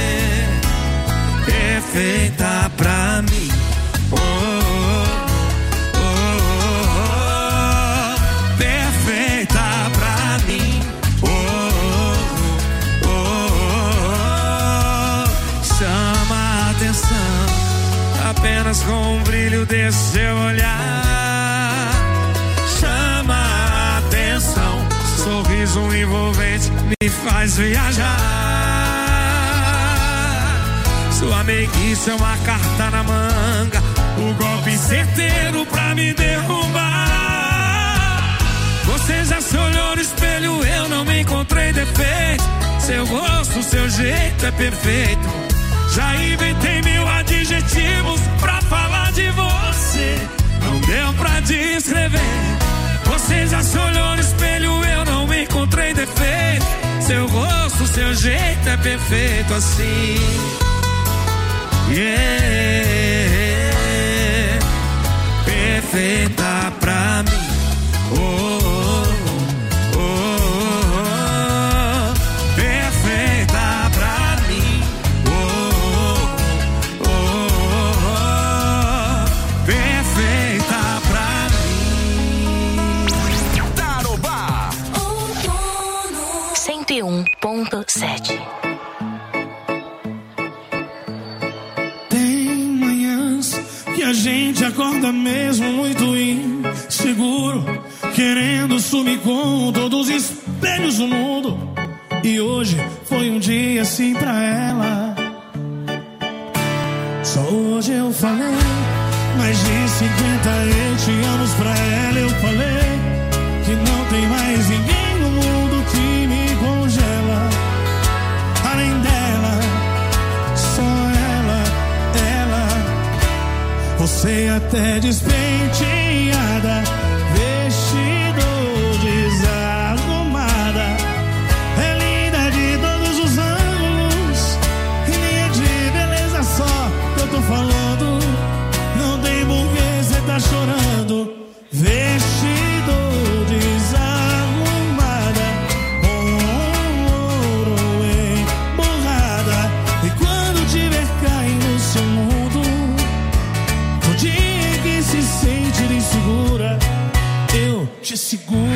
perfeita pra mim. Oh, oh, oh, oh, perfeita pra mim. Oh, oh, oh, oh, chama a atenção apenas com o brilho desse seu olhar. Chama a atenção, sorriso envolvente me faz viajar. Sua meiguice é uma carta na manga, o golpe certeiro pra me derrubar. Você já se olhou no espelho, eu não me encontrei defeito. Seu rosto, seu jeito é perfeito. Já inventei mil adjetivos pra falar de você. Não deu pra descrever. Você já se olhou no espelho, eu não encontrei defeito. Seu rosto, seu jeito é perfeito assim. Yeah, perfeita pra mim. Oh, oh, oh, oh, perfeita pra mim. Oh, oh, oh, oh, perfeita pra mim. Tarobá cento e um ponto sete. A gente acorda mesmo muito inseguro, querendo sumir com todos os espelhos do mundo. E hoje foi um dia assim pra ela. Só hoje eu falei mais de cinquenta eu te amo pra ela. Eu falei que não tem mais ninguém no mundo que me congela. Além dela, só ela, ela. Você até despenteada, vestido desarrumada, é linda de todos os ângulos, e nem é de beleza só que eu tô falando. Não tem porquê cê tá chorando. Vestido desarrumada, com ouro emborrada, e quando tiver caindo no seu mundo, no dia que se sentir insegura, eu te seguro.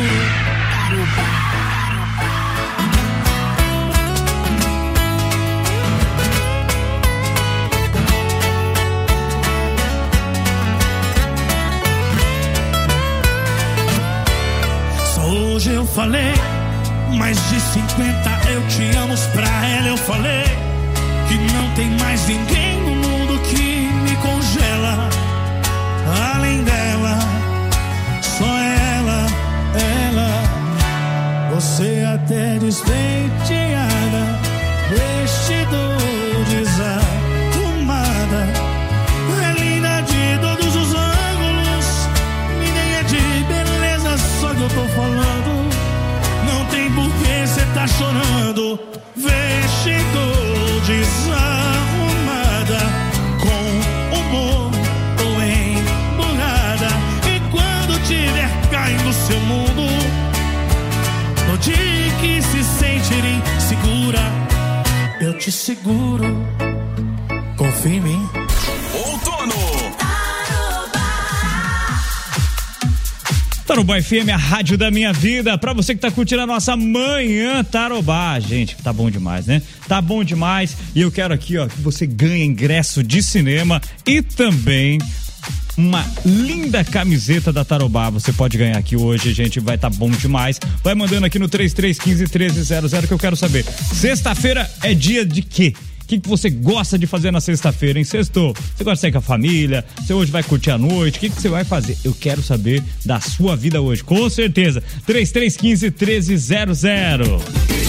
Só hoje eu falei mais de cinquenta eu te amo pra ela. Eu falei que não tem mais ninguém no mundo que me congela. Além dela, só ela, ela. Você até despenteada, vestido desarrumada, é linda de todos os ângulos, e nem é de beleza só que eu tô falando. Não tem porquê cê tá chorando. Vestido desarrumada, com humor ou emburrada, e quando tiver caindo no seu mundo, no dia que se sentir insegura, eu te seguro. Confia em mim. Outono. Tarobá F M, a rádio da minha vida. Pra você que tá curtindo a nossa manhã Tarobá, gente, tá bom demais, né? Tá bom demais. E eu quero aqui, ó, que você ganhe ingresso de cinema e também uma linda camiseta da Tarobá. Você pode ganhar aqui hoje, gente, vai estar tá bom demais. Vai mandando aqui no três três um cinco, um três zero zero que eu quero saber. Sexta-feira é dia de quê? O que, que você gosta de fazer na sexta-feira, hein? Sextou. Você gosta de sair com a família? Você hoje vai curtir a noite? O que, que você vai fazer? Eu quero saber da sua vida hoje, com certeza. três três um cinco, um três zero zero.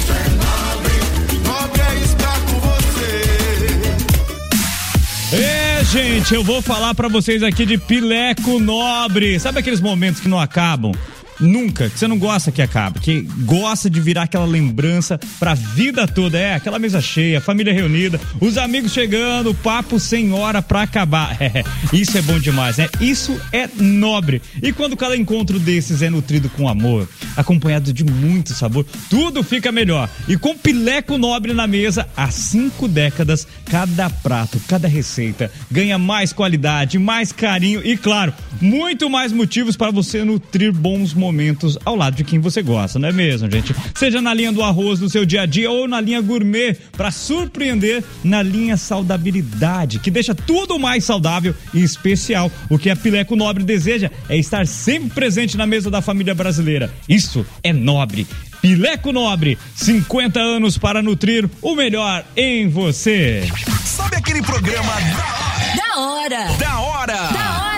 É, gente, eu vou falar pra vocês aqui de Pileco Nobre. Sabe aqueles momentos que não acabam? Nunca, que você não gosta que acabe, que gosta de virar aquela lembrança pra vida toda, é, aquela mesa cheia, família reunida, os amigos chegando, papo sem hora pra acabar, é, isso é bom demais, né? Isso é nobre, e quando cada encontro desses é nutrido com amor, acompanhado de muito sabor, tudo fica melhor, e com Pileco Nobre na mesa, há cinco décadas, cada prato, cada receita ganha mais qualidade, mais carinho e, claro, muito mais motivos para você nutrir bons momentos momentos ao lado de quem você gosta, não é mesmo, gente? Seja na linha do arroz do seu dia a dia ou na linha gourmet, para surpreender na linha saudabilidade, que deixa tudo mais saudável e especial. O que a Pileco Nobre deseja é estar sempre presente na mesa da família brasileira. Isso é nobre. Pileco Nobre, cinquenta anos para nutrir o melhor em você. Sabe aquele programa Da hora! Da hora! Da hora!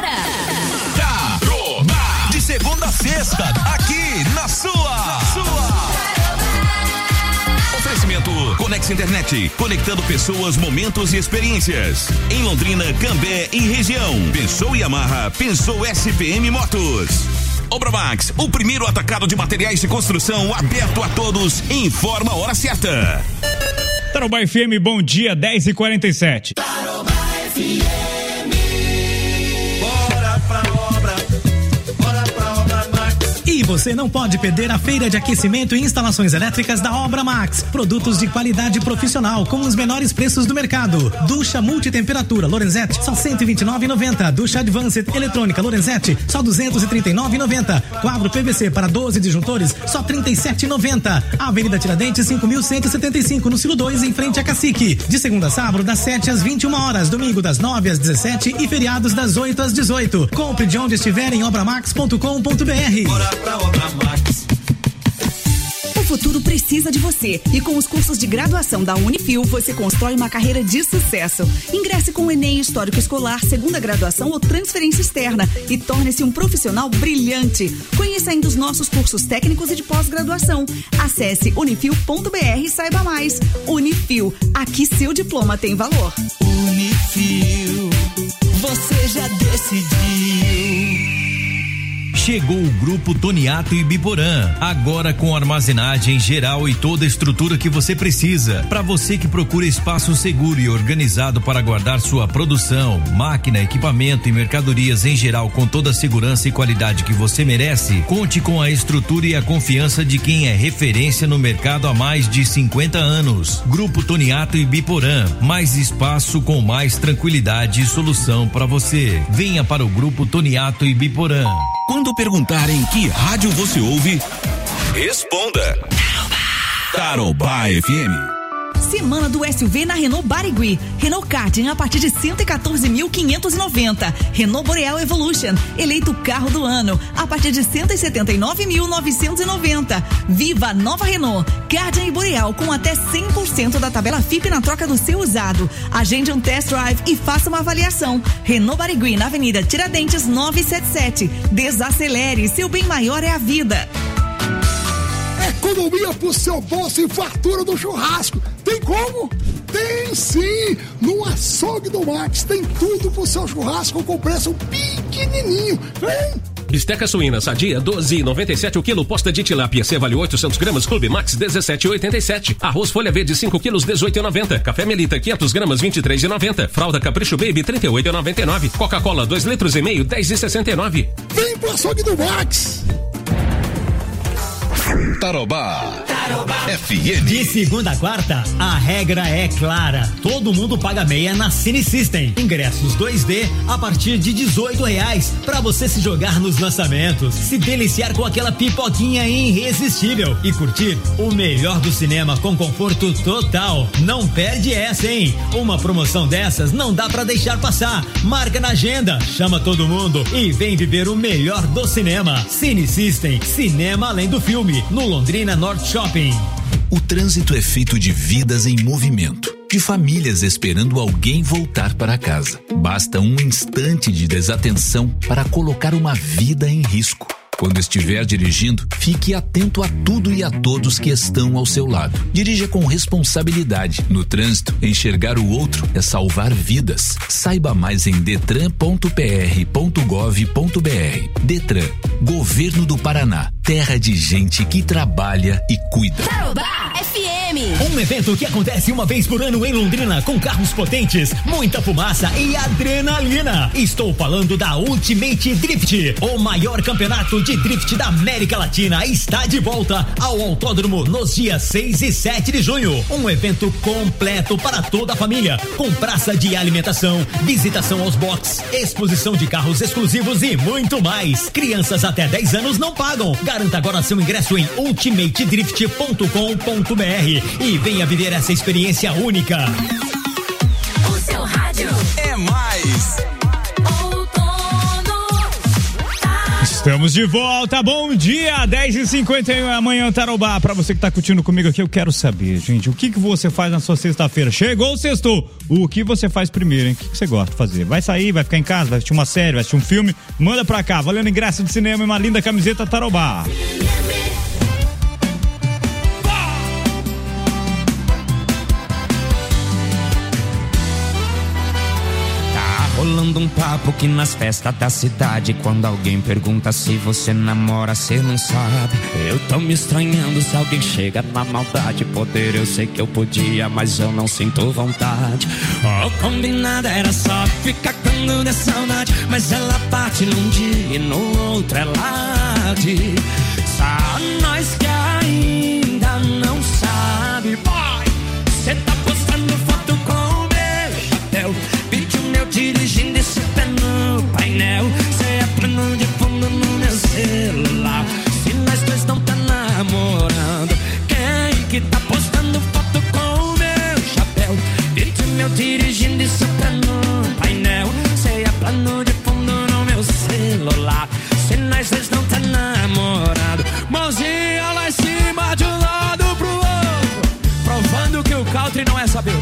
De segunda a sexta, aqui na sua. Sua. Oferecimento Conex Internet, conectando pessoas, momentos e experiências. Em Londrina, Cambé e região. Pensou Yamaha, pensou S P M Motos. Obramax, o primeiro atacado de materiais de construção aberto a todos. Informa a hora certa. Tarobá F M, bom dia, dez e quarenta e sete. Tarobá F M. Bora pra obra. Bora pra obra Max. E você não pode perder a feira de aquecimento e instalações elétricas da Obra Max. Produtos de qualidade profissional com os menores preços do mercado. Ducha multitemperatura Lorenzetti, só cento e vinte e nove reais e noventa centavos. Ducha Advanced eletrônica Lorenzetti, só duzentos e trinta e nove reais e noventa centavos. Quadro P V C para doze disjuntores, só trinta e sete reais e noventa centavos. Avenida Tiradentes, cinco mil cento e setenta e cinco, no Ciro dois, em frente a Cacique. De segunda a sábado, das sete às vinte e uma horas. Domingo, das nove às dezessete e feriados das oito às dezoito. Compre de onde estiver em obramax ponto com ponto br. Bora pra obra Max. O futuro precisa de você e com os cursos de graduação da Unifil você constrói uma carreira de sucesso. Ingresse com o Enem Histórico Escolar, segunda graduação ou transferência externa e torne-se um profissional brilhante. Conheça ainda os nossos cursos técnicos e de pós-graduação. Acesse unifil ponto br e saiba mais. Unifil, aqui seu diploma tem valor. Unifil, você já decidiu. Chegou o Grupo Toniato e Biporã, agora com armazenagem geral e toda a estrutura que você precisa. Para você que procura espaço seguro e organizado para guardar sua produção, máquina, equipamento e mercadorias em geral com toda a segurança e qualidade que você merece, conte com a estrutura e a confiança de quem é referência no mercado há mais de cinquenta anos. Grupo Toniato e Biporã, mais espaço com mais tranquilidade e solução para você. Venha para o Grupo Toniato e Biporã. Quando perguntarem que rádio você ouve, responda Tarobá F M. Semana do S U V na Renault Barigui. Renault Karting a partir de cento e quatorze mil quinhentos e noventa. Renault Boreal Evolution, eleito carro do ano, a partir de cento e setenta e nove mil novecentos e noventa. Viva a nova Renault Karting e Boreal com até cem por cento da tabela F I P na troca do seu usado. Agende um test drive e faça uma avaliação. Renault Barigui na Avenida Tiradentes novecentos e setenta e sete. Desacelere, seu bem maior é a vida. Economia pro seu bolso e fartura do churrasco. Tem como? Tem sim! No Açougue do Max tem tudo pro seu churrasco com preço pequenininho. Vem! Bisteca suína sadia doze reais e noventa e sete o quilo. Posta de tilápia C-Vale oitocentos gramas Clube Max dezessete reais e oitenta e sete. Arroz folha verde cinco quilos dezoito reais e noventa. Café Melita quinhentos gramas vinte e três reais e noventa. Fralda Capricho Baby trinta e oito reais e noventa e nove. Coca-Cola dois litros e meio dez reais e sessenta e nove. Vem pro Açougue do Max! Tarobá. F M. De segunda a quarta, a regra é clara. Todo mundo paga meia na Cine System. Ingressos dois D a partir de dezoito reais para você se jogar nos lançamentos, se deliciar com aquela pipoquinha irresistível e curtir o melhor do cinema com conforto total. Não perde essa, hein? Uma promoção dessas não dá pra deixar passar. Marca na agenda, chama todo mundo e vem viver o melhor do cinema. Cine System, cinema além do filme, no Londrina North Shopping. O trânsito é feito de vidas em movimento, de famílias esperando alguém voltar para casa. Basta um instante de desatenção para colocar uma vida em risco. Quando estiver dirigindo, fique atento a tudo e a todos que estão ao seu lado. Dirija com responsabilidade. No trânsito, enxergar o outro é salvar vidas. Saiba mais em detran ponto p r ponto gov ponto b r. Detran, Governo do Paraná. Terra de gente que trabalha e cuida. Tarobá F M. Um evento que acontece uma vez por ano em Londrina, com carros potentes, muita fumaça e adrenalina. Estou falando da Ultimate Drift, o maior campeonato de drift da América Latina. Está de volta ao autódromo nos dias seis e sete de junho. Um evento completo para toda a família, com praça de alimentação, visitação aos boxes, exposição de carros exclusivos e muito mais. Crianças até dez anos não pagam. Garanta agora seu ingresso em ultimate drift ponto com ponto b r e venha viver essa experiência única. O seu rádio é mais. Estamos de volta, bom dia, dez e cinquenta e um amanhã, Tarobá. Pra você que tá curtindo comigo aqui, eu quero saber, gente, o que que você faz na sua sexta-feira? Chegou o sextou, o que você faz primeiro, hein? O que que você gosta de fazer? Vai sair, vai ficar em casa, vai assistir uma série, vai assistir um filme? Manda pra cá, valendo ingresso de cinema e uma linda camiseta Tarobá. Rolando um papo que nas festas da cidade, quando alguém pergunta se você namora, cê não sabe. Eu tô me estranhando se alguém chega na maldade. Poder eu sei que eu podia, mas eu não sinto vontade. O combinado era só ficar quando der saudade, mas ela parte num dia e no outro ela diz. Só nós que ainda não sabe. Boy, cê tá postando foto com o meu chapéu, vídeo meu dirigindo esse pé no painel. Cê é plano de fundo no meu celular. Se nós dois não tá namorando, quem que tá postando foto com o meu chapéu, vídeo meu dirigindo esse pé no painel. Cê é plano de fundo no meu celular. Se nós dois não tá namorando, mãozinha lá em cima de um lado pro outro, provando que o country não é saber.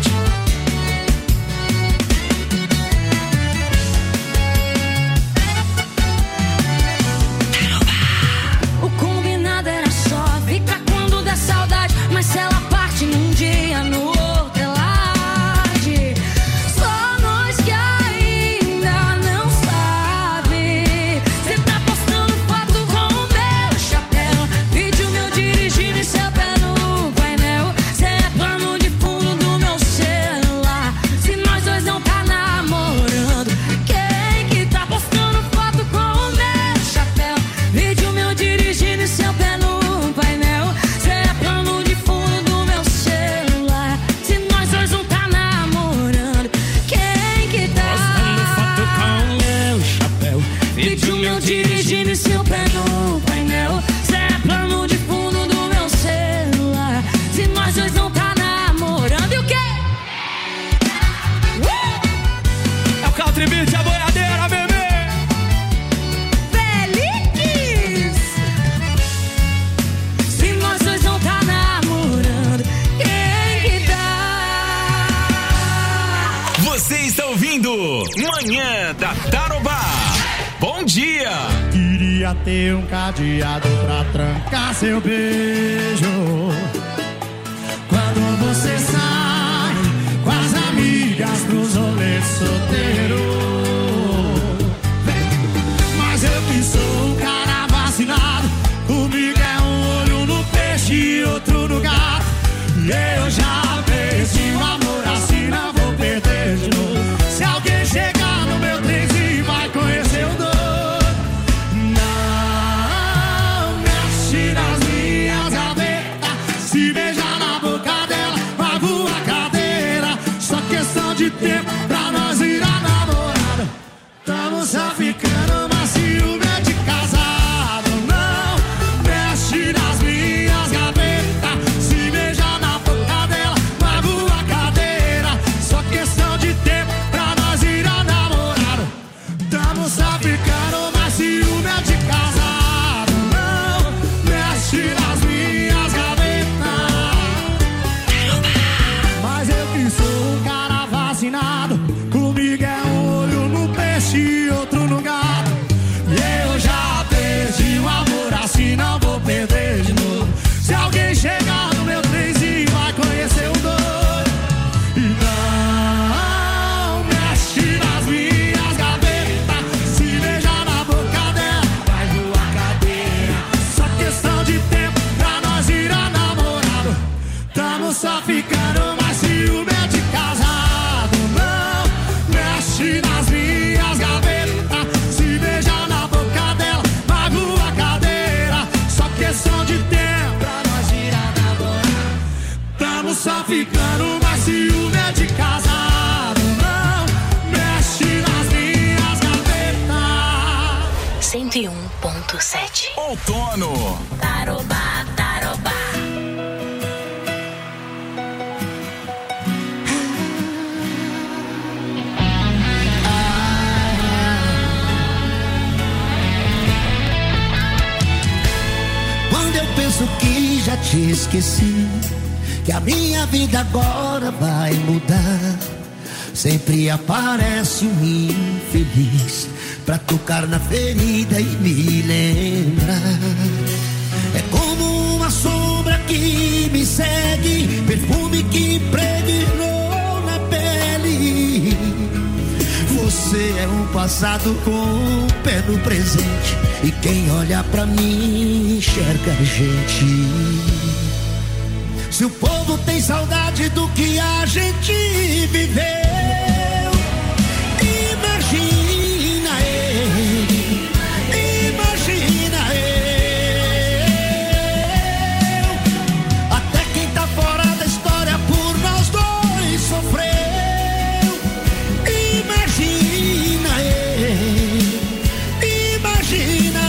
Saudade, mas se ela parte num dia, no outro ela age. Só nós que ainda não sabe. Cê tá postando foto com o meu chapéu, vídeo meu dirigindo e seu pé no painel. Cê é plano de fundo do meu celular. Se nós dois não tá namorando, quem que tá postando foto com o meu chapéu, vídeo meu dirigindo e seu pé no painel. Dirigindo seu pé no painel. Cê é plano de fundo do meu celular. Se nós dois não tá namorando, e o quê? Uh! É o Country Beat, a boiadeira, bebê. Feliz! Se nós dois não tá namorando, quem que tá? Você está ouvindo Manhã da Tarobá. Bom dia! Queria ter um cadeado pra trancar seu beijo. Quando você sai com as amigas pros rolês solteiro. Mas eu que sou um cara vacinado, comigo é um olho no peixe e outro no gato. E eu já perdi o amor assim, não vou perder de novo. Se alguém chegar no meu trenzinho, vai conhecer o dono. Se ponto sete. Outono. Tarobá, tarobá. Quando eu penso que já te esqueci, que a minha vida agora vai mudar, sempre aparece um infeliz pra tocar na ferida e me lembrar. É como uma sombra que me segue, perfume que impregnou na pele. Você é um passado com o pé no presente, e quem olha pra mim enxerga a gente. Se o povo tem saudade do que a gente viveu, imagina ele, imagina eu. Até quem tá fora da história por nós dois sofreu. Imagina ele, imagina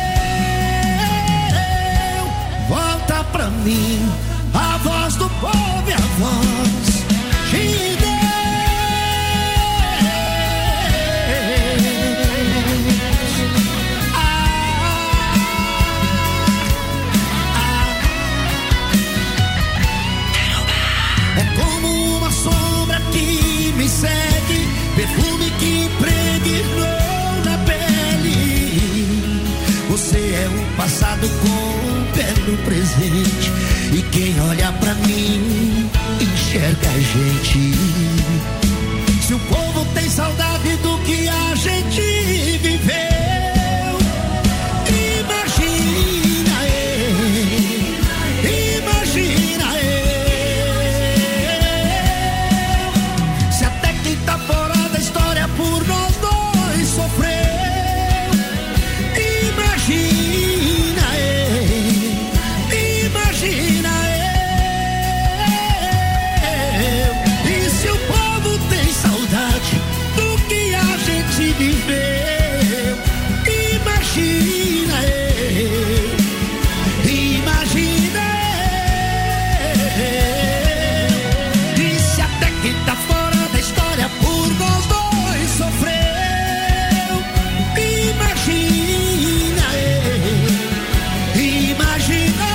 eu. Volta pra mim a voz do povo e a voz de Deus. É como uma sombra que me segue, perfume que impregnou na pele. Você é o passado com o pé no presente, e quem olha pra mim enxerga a gente. Se o povo tem saudade do que a gente viveu, imagina ele, imagina eu. Se até quem tá fora da história por nós dois sofreu, imagina ele, imagina eu. E se o povo tem saudade do que a gente viveu, imagina eu, imagina eu. E se até quem tá fora da história por nós dois sofreu, imagina eu, imagina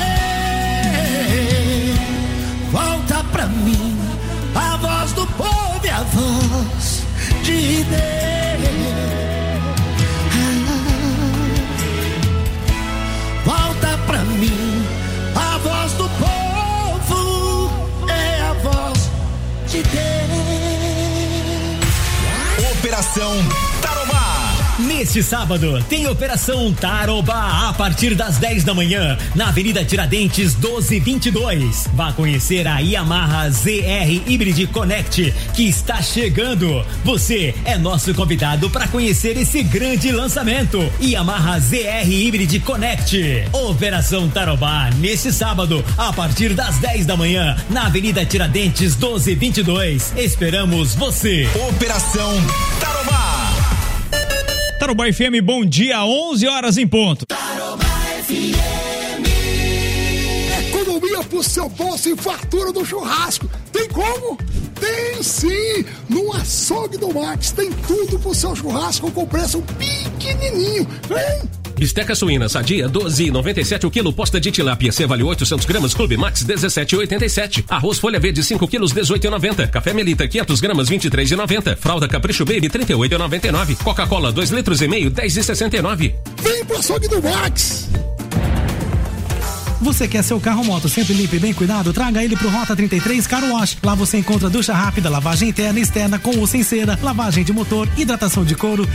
eu. Volta pra mim a voz do povo e a voz de Deus. Volta pra mim a voz do povo é a voz de Deus. Operação Tarobá. Neste sábado, tem Operação Tarobá a partir das dez da manhã, na Avenida Tiradentes doze vinte e dois. Vá conhecer a Yamaha Z R Hybrid Connect, que está chegando. Você é nosso convidado para conhecer esse grande lançamento. Yamaha Z R Hybrid Connect. Operação Tarobá, neste sábado, a partir das dez da manhã, na Avenida Tiradentes doze vinte e dois. Esperamos você. Operação Tarobá. Tarobá F M, bom dia, onze horas em ponto. Tarobá F M. Economia pro seu bolso e fartura do churrasco. Tem como? Tem sim! No açougue do Max tem tudo pro seu churrasco com preço pequenininho. Vem! Bisteca suína sadia doze e noventa e sete o quilo, posta de tilápia C vale oitocentos gramas, Clube Max dezessete e oitenta e sete. Arroz folha verde cinco quilos dezoito e noventa. Café Melita quinhentas gramas vinte e três e noventa. Fralda Capricho Baby trinta e oito e noventa e nove. Coca-Cola dois litros e meio dez e sessenta e nove. Vem pro açougue do Max! Você quer seu carro moto sempre limpo e bem cuidado? Traga ele pro Rota trinta e três Car Wash. Lá você encontra ducha rápida, lavagem interna e externa com ou sem cera, lavagem de motor, hidratação de couro